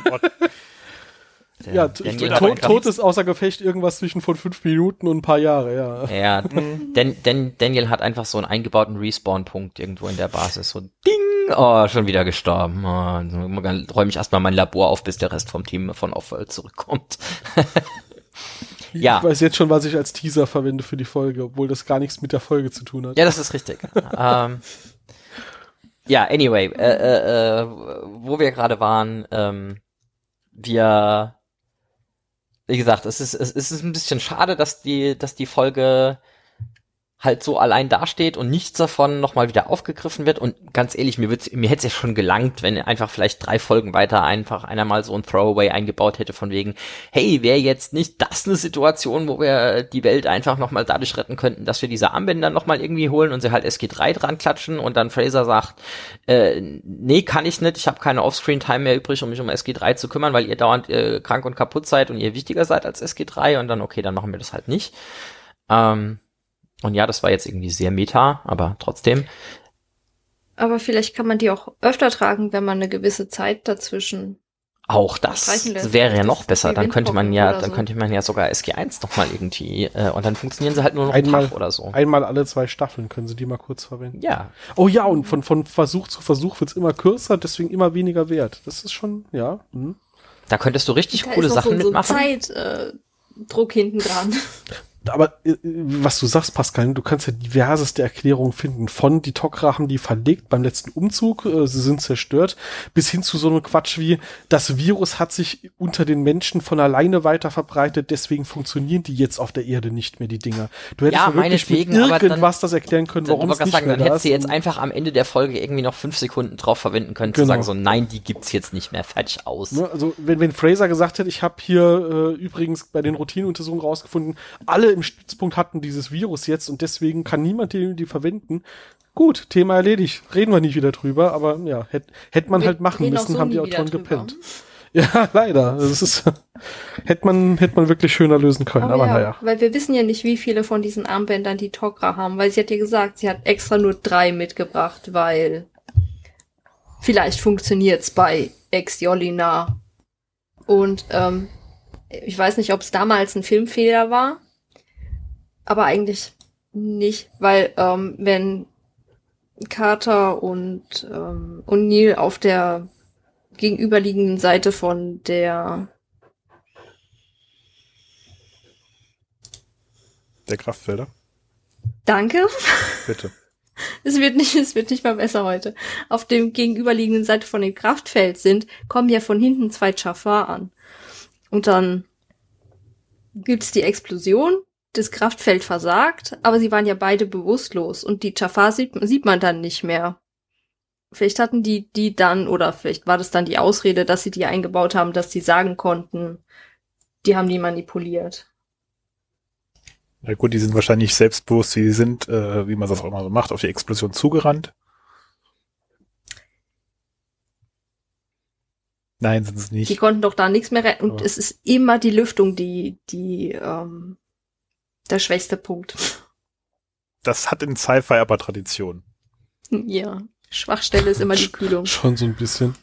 Der, ja, t- Tod, Tod ist außer Gefecht irgendwas zwischen von fünf Minuten und ein paar Jahre, ja. Ja, Dan, Dan, Daniel hat einfach so einen eingebauten Respawn-Punkt irgendwo in der Basis. So Ding! Oh, schon wieder gestorben. Oh, dann räume ich erstmal mein Labor auf, bis der Rest vom Team von Off-World zurückkommt. Ja. Ich weiß jetzt schon, was ich als Teaser verwende für die Folge, obwohl das gar nichts mit der Folge zu tun hat. Ja, das ist richtig. ähm, ja, anyway, äh, äh, äh, wo wir gerade waren, ähm, wir, wie gesagt, es ist, es ist ein bisschen schade, dass die, dass die Folge halt so allein dasteht und nichts davon nochmal wieder aufgegriffen wird. Und ganz ehrlich, mir wird's, mir hätte es ja schon gelangt, wenn einfach vielleicht drei Folgen weiter einfach einer mal so ein Throwaway eingebaut hätte von wegen, hey, wäre jetzt nicht das eine Situation, wo wir die Welt einfach nochmal dadurch retten könnten, dass wir diese Armbänder nochmal irgendwie holen und sie halt S G drei dran klatschen und dann Fraser sagt, äh, nee, kann ich nicht, ich habe keine Offscreen-Time mehr übrig, um mich um S G drei zu kümmern, weil ihr dauernd äh, krank und kaputt seid und ihr wichtiger seid als S G drei und dann, okay, dann machen wir das halt nicht. Ähm, Und ja, das war jetzt irgendwie sehr meta, aber trotzdem. Aber vielleicht kann man die auch öfter tragen, wenn man eine gewisse Zeit dazwischen. Auch das wäre ja noch besser. Dann könnte man ja, dann könnte man ja sogar S G eins noch mal irgendwie, äh, und dann funktionieren sie halt nur noch einen Tag oder so. Einmal alle zwei Staffeln können sie die mal kurz verwenden. Ja. Oh ja, und von, von Versuch zu Versuch wird's immer kürzer, deswegen immer weniger wert. Das ist schon, ja. Hm. Da könntest du richtig da coole ist noch Sachen so, so mitmachen. Zeit, äh, Druck hinten dran. Aber äh, was du sagst, Pascal, du kannst ja diverseste Erklärungen finden. Von die Tok'ra haben die verlegt beim letzten Umzug, äh, sie sind zerstört, bis hin zu so einem Quatsch wie, das Virus hat sich unter den Menschen von alleine weiter verbreitet, deswegen funktionieren die jetzt auf der Erde nicht mehr, die Dinger. Du hättest Ja, ja wirklich mit meinetwegen, aber irgendwas dann- das erklären können, warum es Dann, nicht sagen, mehr dann da hättest ist. du jetzt einfach am Ende der Folge irgendwie noch fünf Sekunden drauf verwenden können, zu Genau. sagen so, nein, die gibt's jetzt nicht mehr, fertig aus. Ne, also wenn, wenn Fraser gesagt hätte, ich habe hier äh, übrigens bei den Routineuntersuchungen rausgefunden, alle im Stützpunkt hatten dieses Virus jetzt und deswegen kann niemand die, die verwenden. Gut, Thema erledigt. Reden wir nicht wieder drüber, aber ja, hätte hätt man Wir halt machen reden auch müssen, so haben die nie wieder Autoren drüber. gepennt. Ja, leider. Das ist hätte man hätte man wirklich schöner lösen können, aber, Aber ja, naja. weil wir wissen ja nicht, wie viele von diesen Armbändern die Tok'ra haben, weil sie hat ja gesagt, sie hat extra nur drei mitgebracht, weil vielleicht funktioniert's bei Ex-Yolina. Und ähm, ich weiß nicht, ob es damals ein Filmfehler war, aber eigentlich nicht, weil ähm, wenn Carter und ähm, O'Neill auf der gegenüberliegenden Seite von der Der Kraftfelder. Danke. Bitte. Es wird nicht, es wird nicht mal besser heute. Auf dem gegenüberliegenden Seite von dem Kraftfeld sind, kommen ja von hinten zwei Jafar an. Und dann gibt's die Explosion, das Kraftfeld versagt, aber sie waren ja beide bewusstlos und die Jafar sieht, sieht man dann nicht mehr. Vielleicht hatten die die dann, oder vielleicht war das dann die Ausrede, dass sie die eingebaut haben, dass sie sagen konnten, die haben die manipuliert. Na gut, die sind wahrscheinlich selbstbewusst, wie sie sind, äh, wie man das auch immer so macht, auf die Explosion zugerannt. Nein, sind es Die nicht. konnten doch da nichts mehr retten. Und Aber- es ist immer die Lüftung, die, die, ähm, der schwächste Punkt. Das hat in Sci-Fi aber Tradition. Ja. Schwachstelle ist immer die Kühlung. Schon so ein bisschen.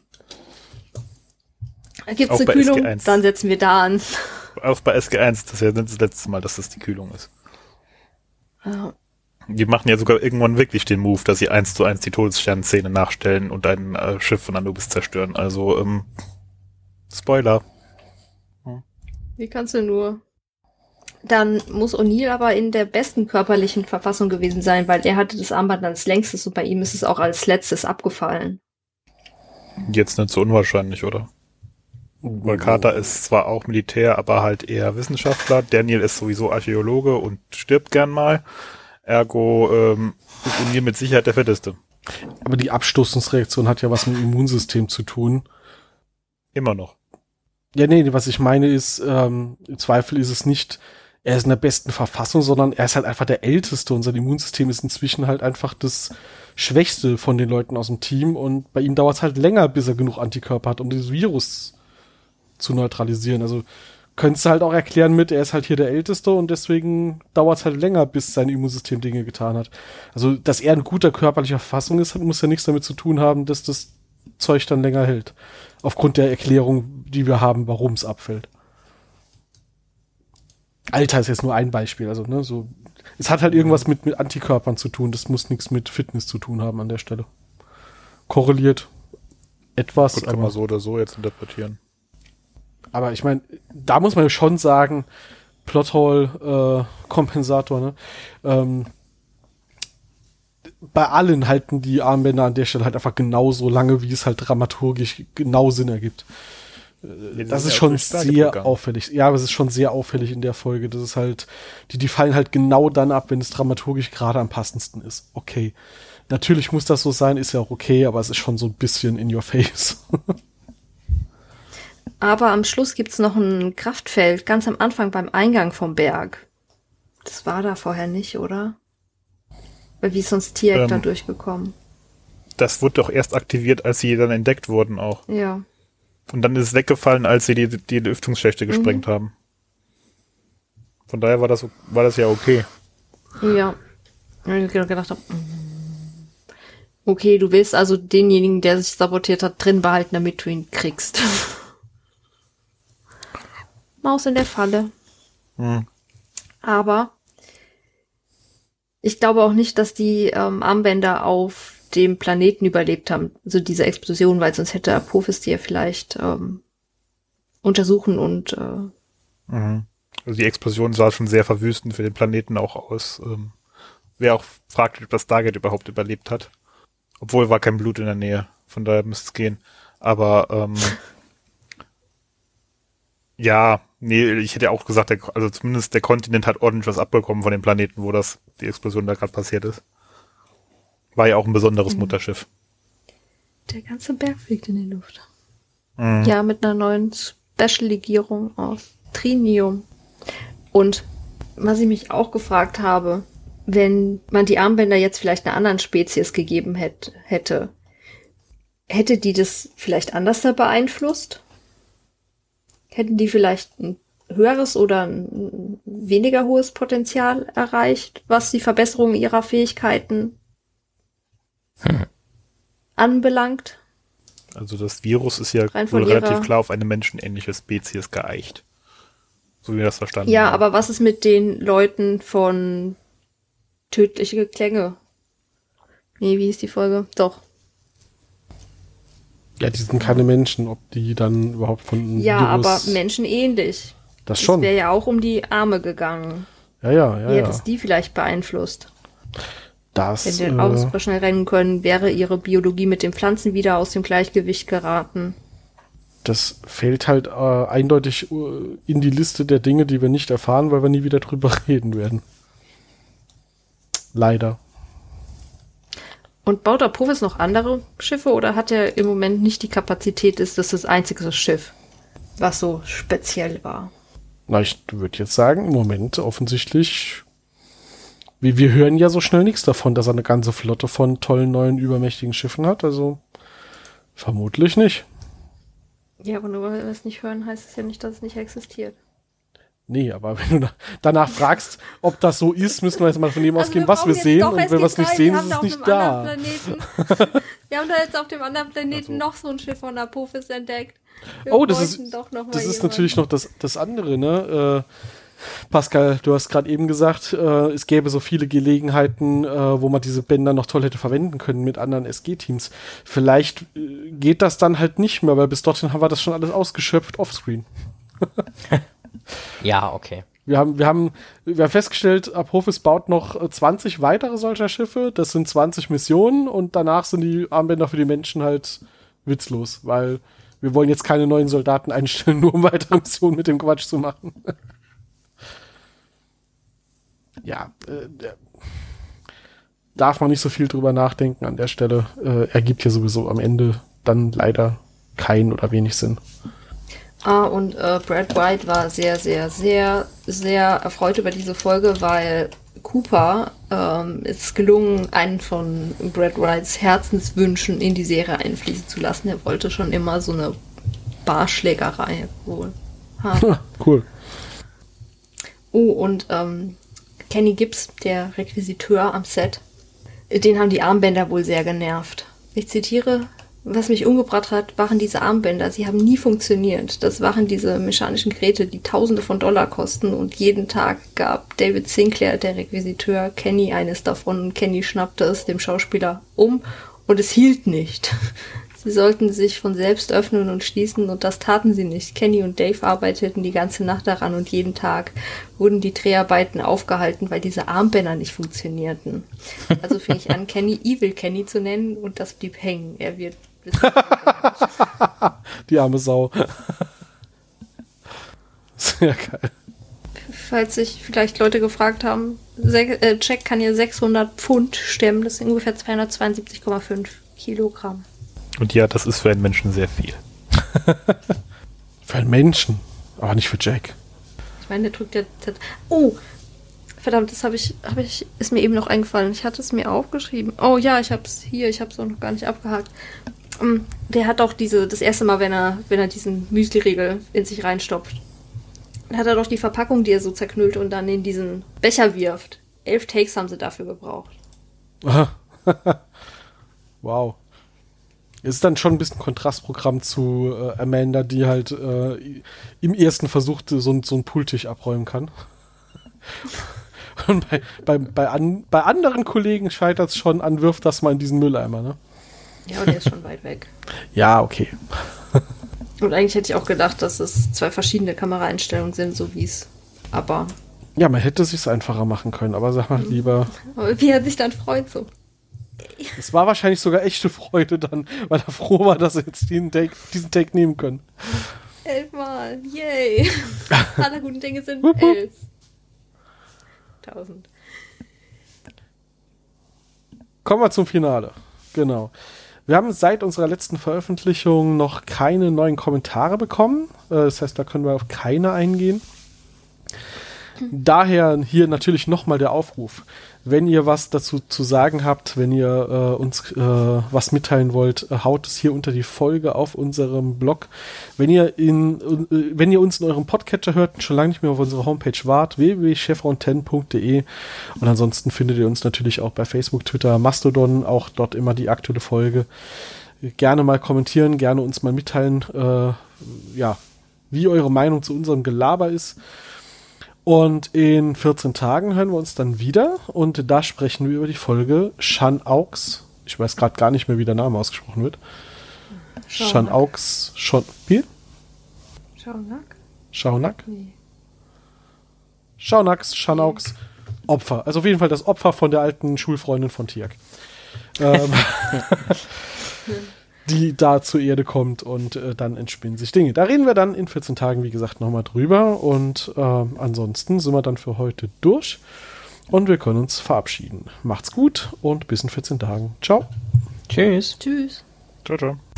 Gibt's Auch eine bei Kühlung? S G eins. Dann setzen wir da an. Auch bei S G eins, das ist ja das letzte Mal, dass das die Kühlung ist. Ja. Die machen ja sogar irgendwann wirklich den Move, dass sie eins zu eins die Todessternszene nachstellen und ein äh, Schiff von Anubis zerstören. Also, ähm, Spoiler. Wie kannst du nur? Dann muss O'Neill aber in der besten körperlichen Verfassung gewesen sein, weil er hatte das Armband als längstes und bei ihm ist es auch als letztes abgefallen. Jetzt nicht so unwahrscheinlich, oder? Weil Carter ist zwar auch Militär, aber halt eher Wissenschaftler. Daniel ist sowieso Archäologe und stirbt gern mal. Ergo ähm, ist O'Neill mit Sicherheit der Fetteste. Aber die Abstoßungsreaktion hat ja was mit dem Immunsystem zu tun. Immer noch. Ja, nee, was ich meine ist, ähm, im Zweifel ist es nicht, er ist in der besten Verfassung, sondern er ist halt einfach der Älteste und sein Immunsystem ist inzwischen halt einfach das Schwächste von den Leuten aus dem Team und bei ihm dauert es halt länger, bis er genug Antikörper hat, um dieses Virus zu neutralisieren. Also könntest du halt auch erklären mit, er ist halt hier der Älteste und deswegen dauert es halt länger, bis sein Immunsystem Dinge getan hat. Also, dass er in guter körperlicher Verfassung ist, muss ja nichts damit zu tun haben, dass das Zeug dann länger hält. Aufgrund der Erklärung, die wir haben, warum es abfällt. Alter ist jetzt nur ein Beispiel, also, ne, so. Es hat halt irgendwas mit, mit Antikörpern zu tun, das muss nichts mit Fitness zu tun haben an der Stelle. Korreliert etwas, Gut, kann aber, man so oder so jetzt interpretieren. aber ich meine, da muss man ja schon sagen, Plothole-Kompensator, ne, ähm, bei allen halten die Armbänder an der Stelle halt einfach genauso lange, wie es halt dramaturgisch genau Sinn ergibt. Ja, das ist ja schon sehr auffällig. Ja, aber es ist schon sehr auffällig in der Folge. Das ist halt, die, die fallen halt genau dann ab, wenn es dramaturgisch gerade am passendsten ist. Okay. Natürlich muss das so sein, ist ja auch okay, aber es ist schon so ein bisschen in your face. Aber am Schluss gibt's noch ein Kraftfeld, ganz am Anfang beim Eingang vom Berg. Das war da vorher nicht, oder? Weil wie ist sonst Tier ähm, da durchgekommen? Das wurde doch erst aktiviert, als sie dann entdeckt wurden auch. Ja. Und dann ist es weggefallen, als sie die, die Lüftungsschächte gesprengt mhm. haben. Von daher war das, war das ja okay. Ja. Und ich gedacht habe, okay, du willst also denjenigen, der sich sabotiert hat, drin behalten, damit du ihn kriegst. Maus in der Falle. Hm. Aber ich glaube auch nicht, dass die ähm, Armbänder auf dem Planeten überlebt haben, also diese Explosion, weil sonst hätte Apophis die ja vielleicht ähm, untersuchen und äh, mhm. Also die Explosion sah schon sehr verwüstend für den Planeten auch aus. Ähm, Wäre auch fraglich, ob das Stargate überhaupt überlebt hat. Obwohl war kein Blut in der Nähe, von daher müsste es gehen. Aber ähm, ja, nee, ich hätte auch gesagt, der, also zumindest der Kontinent hat ordentlich was abbekommen von dem Planeten, wo das die Explosion da gerade passiert ist. War ja auch ein besonderes mhm. Mutterschiff. Der ganze Berg fliegt in die Luft. Mhm. Ja, mit einer neuen Special-Legierung aus Trinium. Und was ich mich auch gefragt habe, wenn man die Armbänder jetzt vielleicht einer anderen Spezies gegeben hätte, hätte, hätte die das vielleicht anders da beeinflusst? Hätten die vielleicht ein höheres oder ein weniger hohes Potenzial erreicht, was die Verbesserung ihrer Fähigkeiten hm. anbelangt? Also das Virus ist ja wohl relativ klar auf eine menschenähnliche Spezies geeicht. So wie wir das verstanden ja, haben. Ja, aber was ist mit den Leuten von Tödliche Klänge? Nee, wie ist die Folge? Doch. Ja, die sind keine Menschen, ob die dann überhaupt von Ja, Virus aber menschenähnlich. Das schon. Es wäre ja auch um die Arme gegangen. Ja, ja, ja. Wie hätte ja. es die vielleicht beeinflusst? Das, Wenn die äh, auch super schnell rennen können, wäre ihre Biologie mit den Pflanzen wieder aus dem Gleichgewicht geraten. Das fällt halt äh, eindeutig uh, in die Liste der Dinge, die wir nicht erfahren, weil wir nie wieder drüber reden werden. Leider. Und baut Apophis noch andere Schiffe oder hat er im Moment nicht die Kapazität, ist das das einzige Schiff, was so speziell war? Na, ich würde jetzt sagen, im Moment offensichtlich, wie wir hören ja so schnell nichts davon, dass er eine ganze Flotte von tollen, neuen, übermächtigen Schiffen hat, also vermutlich nicht. Ja, aber nur weil wir es nicht hören, heißt es ja nicht, dass es nicht existiert. Nee, aber wenn du danach fragst, ob das so ist, müssen wir jetzt mal von dem also ausgehen, was wir sehen. Und wenn wir es nicht sehen, ist es nicht da. Wir haben da jetzt auf dem anderen Planeten also. noch so ein Schiff von Apophis entdeckt. Wir oh, das ist, das ist natürlich noch das, das andere, ne? Äh, Pascal, du hast gerade eben gesagt, äh, es gäbe so viele Gelegenheiten, äh, wo man diese Bänder noch toll hätte verwenden können mit anderen S G-Teams. Vielleicht äh, geht das dann halt nicht mehr, weil bis dorthin haben wir das schon alles ausgeschöpft offscreen. Ja, okay. Wir haben, wir haben, wir haben festgestellt, Apophis baut noch zwanzig weitere solcher Schiffe. Das sind zwanzig Missionen und danach sind die Armbänder für die Menschen halt witzlos, weil wir wollen jetzt keine neuen Soldaten einstellen, nur um weitere Missionen mit dem Quatsch zu machen. Ja, äh, darf man nicht so viel drüber nachdenken an der Stelle. Äh, ergibt hier sowieso am Ende dann leider keinen oder wenig Sinn. Ah, und äh, Brad White war sehr, sehr, sehr, sehr erfreut über diese Folge, weil Cooper ähm, ist gelungen, einen von Brad Whites Herzenswünschen in die Serie einfließen zu lassen. Er wollte schon immer so eine Barschlägerei wohl haben. Cool. Oh, und ähm, Kenny Gibbs, der Requisiteur am Set, den haben die Armbänder wohl sehr genervt. Ich zitiere: Was mich umgebracht hat, waren diese Armbänder. Sie haben nie funktioniert. Das waren diese mechanischen Geräte, die Tausende von Dollar kosten. Und jeden Tag gab David Sinclair, der Requisiteur, Kenny eines davon. Und Kenny schnappte es dem Schauspieler um und es hielt nicht. Sie sollten sich von selbst öffnen und schließen und das taten sie nicht. Kenny und Dave arbeiteten die ganze Nacht daran und jeden Tag wurden die Dreharbeiten aufgehalten, weil diese Armbänder nicht funktionierten. Also fing ich an, Kenny Evil Kenny zu nennen und das blieb hängen. Er wird die arme Sau. Ja, geil. Falls sich vielleicht Leute gefragt haben, Se- äh, Jack kann ja sechshundert Pfund stemmen, das sind ungefähr zweihundertzweiundsiebzig Komma fünf Kilogramm. Und ja, das ist für einen Menschen sehr viel. Für einen Menschen, aber nicht für Jack. Ich meine, der drückt ja... Oh, verdammt, das habe ich, hab ich, ist mir eben noch eingefallen. Ich hatte es mir aufgeschrieben. Oh ja, ich habe es hier, ich habe es auch noch gar nicht abgehakt. Um, der hat auch diese, das erste Mal, wenn er, wenn er diesen Müsli-Riegel in sich reinstopft, dann hat er doch die Verpackung, die er so zerknüllt und dann in diesen Becher wirft. Elf Takes haben sie dafür gebraucht. Wow. Ist dann schon ein bisschen Kontrastprogramm zu äh, Amanda, die halt äh, im ersten Versuch so, so einen Pooltisch abräumen kann. Und bei, bei, bei, an, bei anderen Kollegen scheitert es schon an, wirft das mal in diesen Mülleimer, ne? Ja, und der ist schon weit weg. Ja, okay. Und eigentlich hätte ich auch gedacht, dass es zwei verschiedene Kameraeinstellungen sind, so wie es. Aber. Ja, man hätte es sich einfacher machen können, aber sag mal lieber. Aber wie er sich dann freut, so. Es war wahrscheinlich sogar echte Freude dann, weil er froh war, dass er jetzt diesen Take, diesen Take nehmen können. Elfmal, yay! Alle guten Dinge sind Wupp, wupp. elf. Tausend. Kommen wir zum Finale. Genau. Wir haben seit unserer letzten Veröffentlichung noch keine neuen Kommentare bekommen. Äh, Das heißt, da können wir auf keine eingehen. Daher hier natürlich nochmal der Aufruf. Wenn ihr was dazu zu sagen habt, wenn ihr äh, uns äh, was mitteilen wollt, äh, haut es hier unter die Folge auf unserem Blog. Wenn ihr in, äh, wenn ihr uns in eurem Podcatcher hört und schon lange nicht mehr auf unserer Homepage wart, w w w punkt chevron ten punkt d e, und ansonsten findet ihr uns natürlich auch bei Facebook, Twitter, Mastodon, auch dort immer die aktuelle Folge. Gerne mal kommentieren, gerne uns mal mitteilen, äh, ja, wie eure Meinung zu unserem Gelaber ist. Und in vierzehn Tagen hören wir uns dann wieder und da sprechen wir über die Folge Shan Aux. Ich weiß gerade gar nicht mehr, wie der Name ausgesprochen wird. Shan Aux, schon, wie? Schaunack? Schaunack? Nee. Schaunax, Shan Aux, Opfer. Also auf jeden Fall das Opfer von der alten Schulfreundin von Tiak. Ähm, die da zur Erde kommt und äh, dann entspinnen sich Dinge. Da reden wir dann in vierzehn Tagen, wie gesagt, nochmal drüber und äh, ansonsten sind wir dann für heute durch und wir können uns verabschieden. Macht's gut und bis in vierzehn Tagen. Ciao. Tschüss. Tschüss. Ciao, ciao.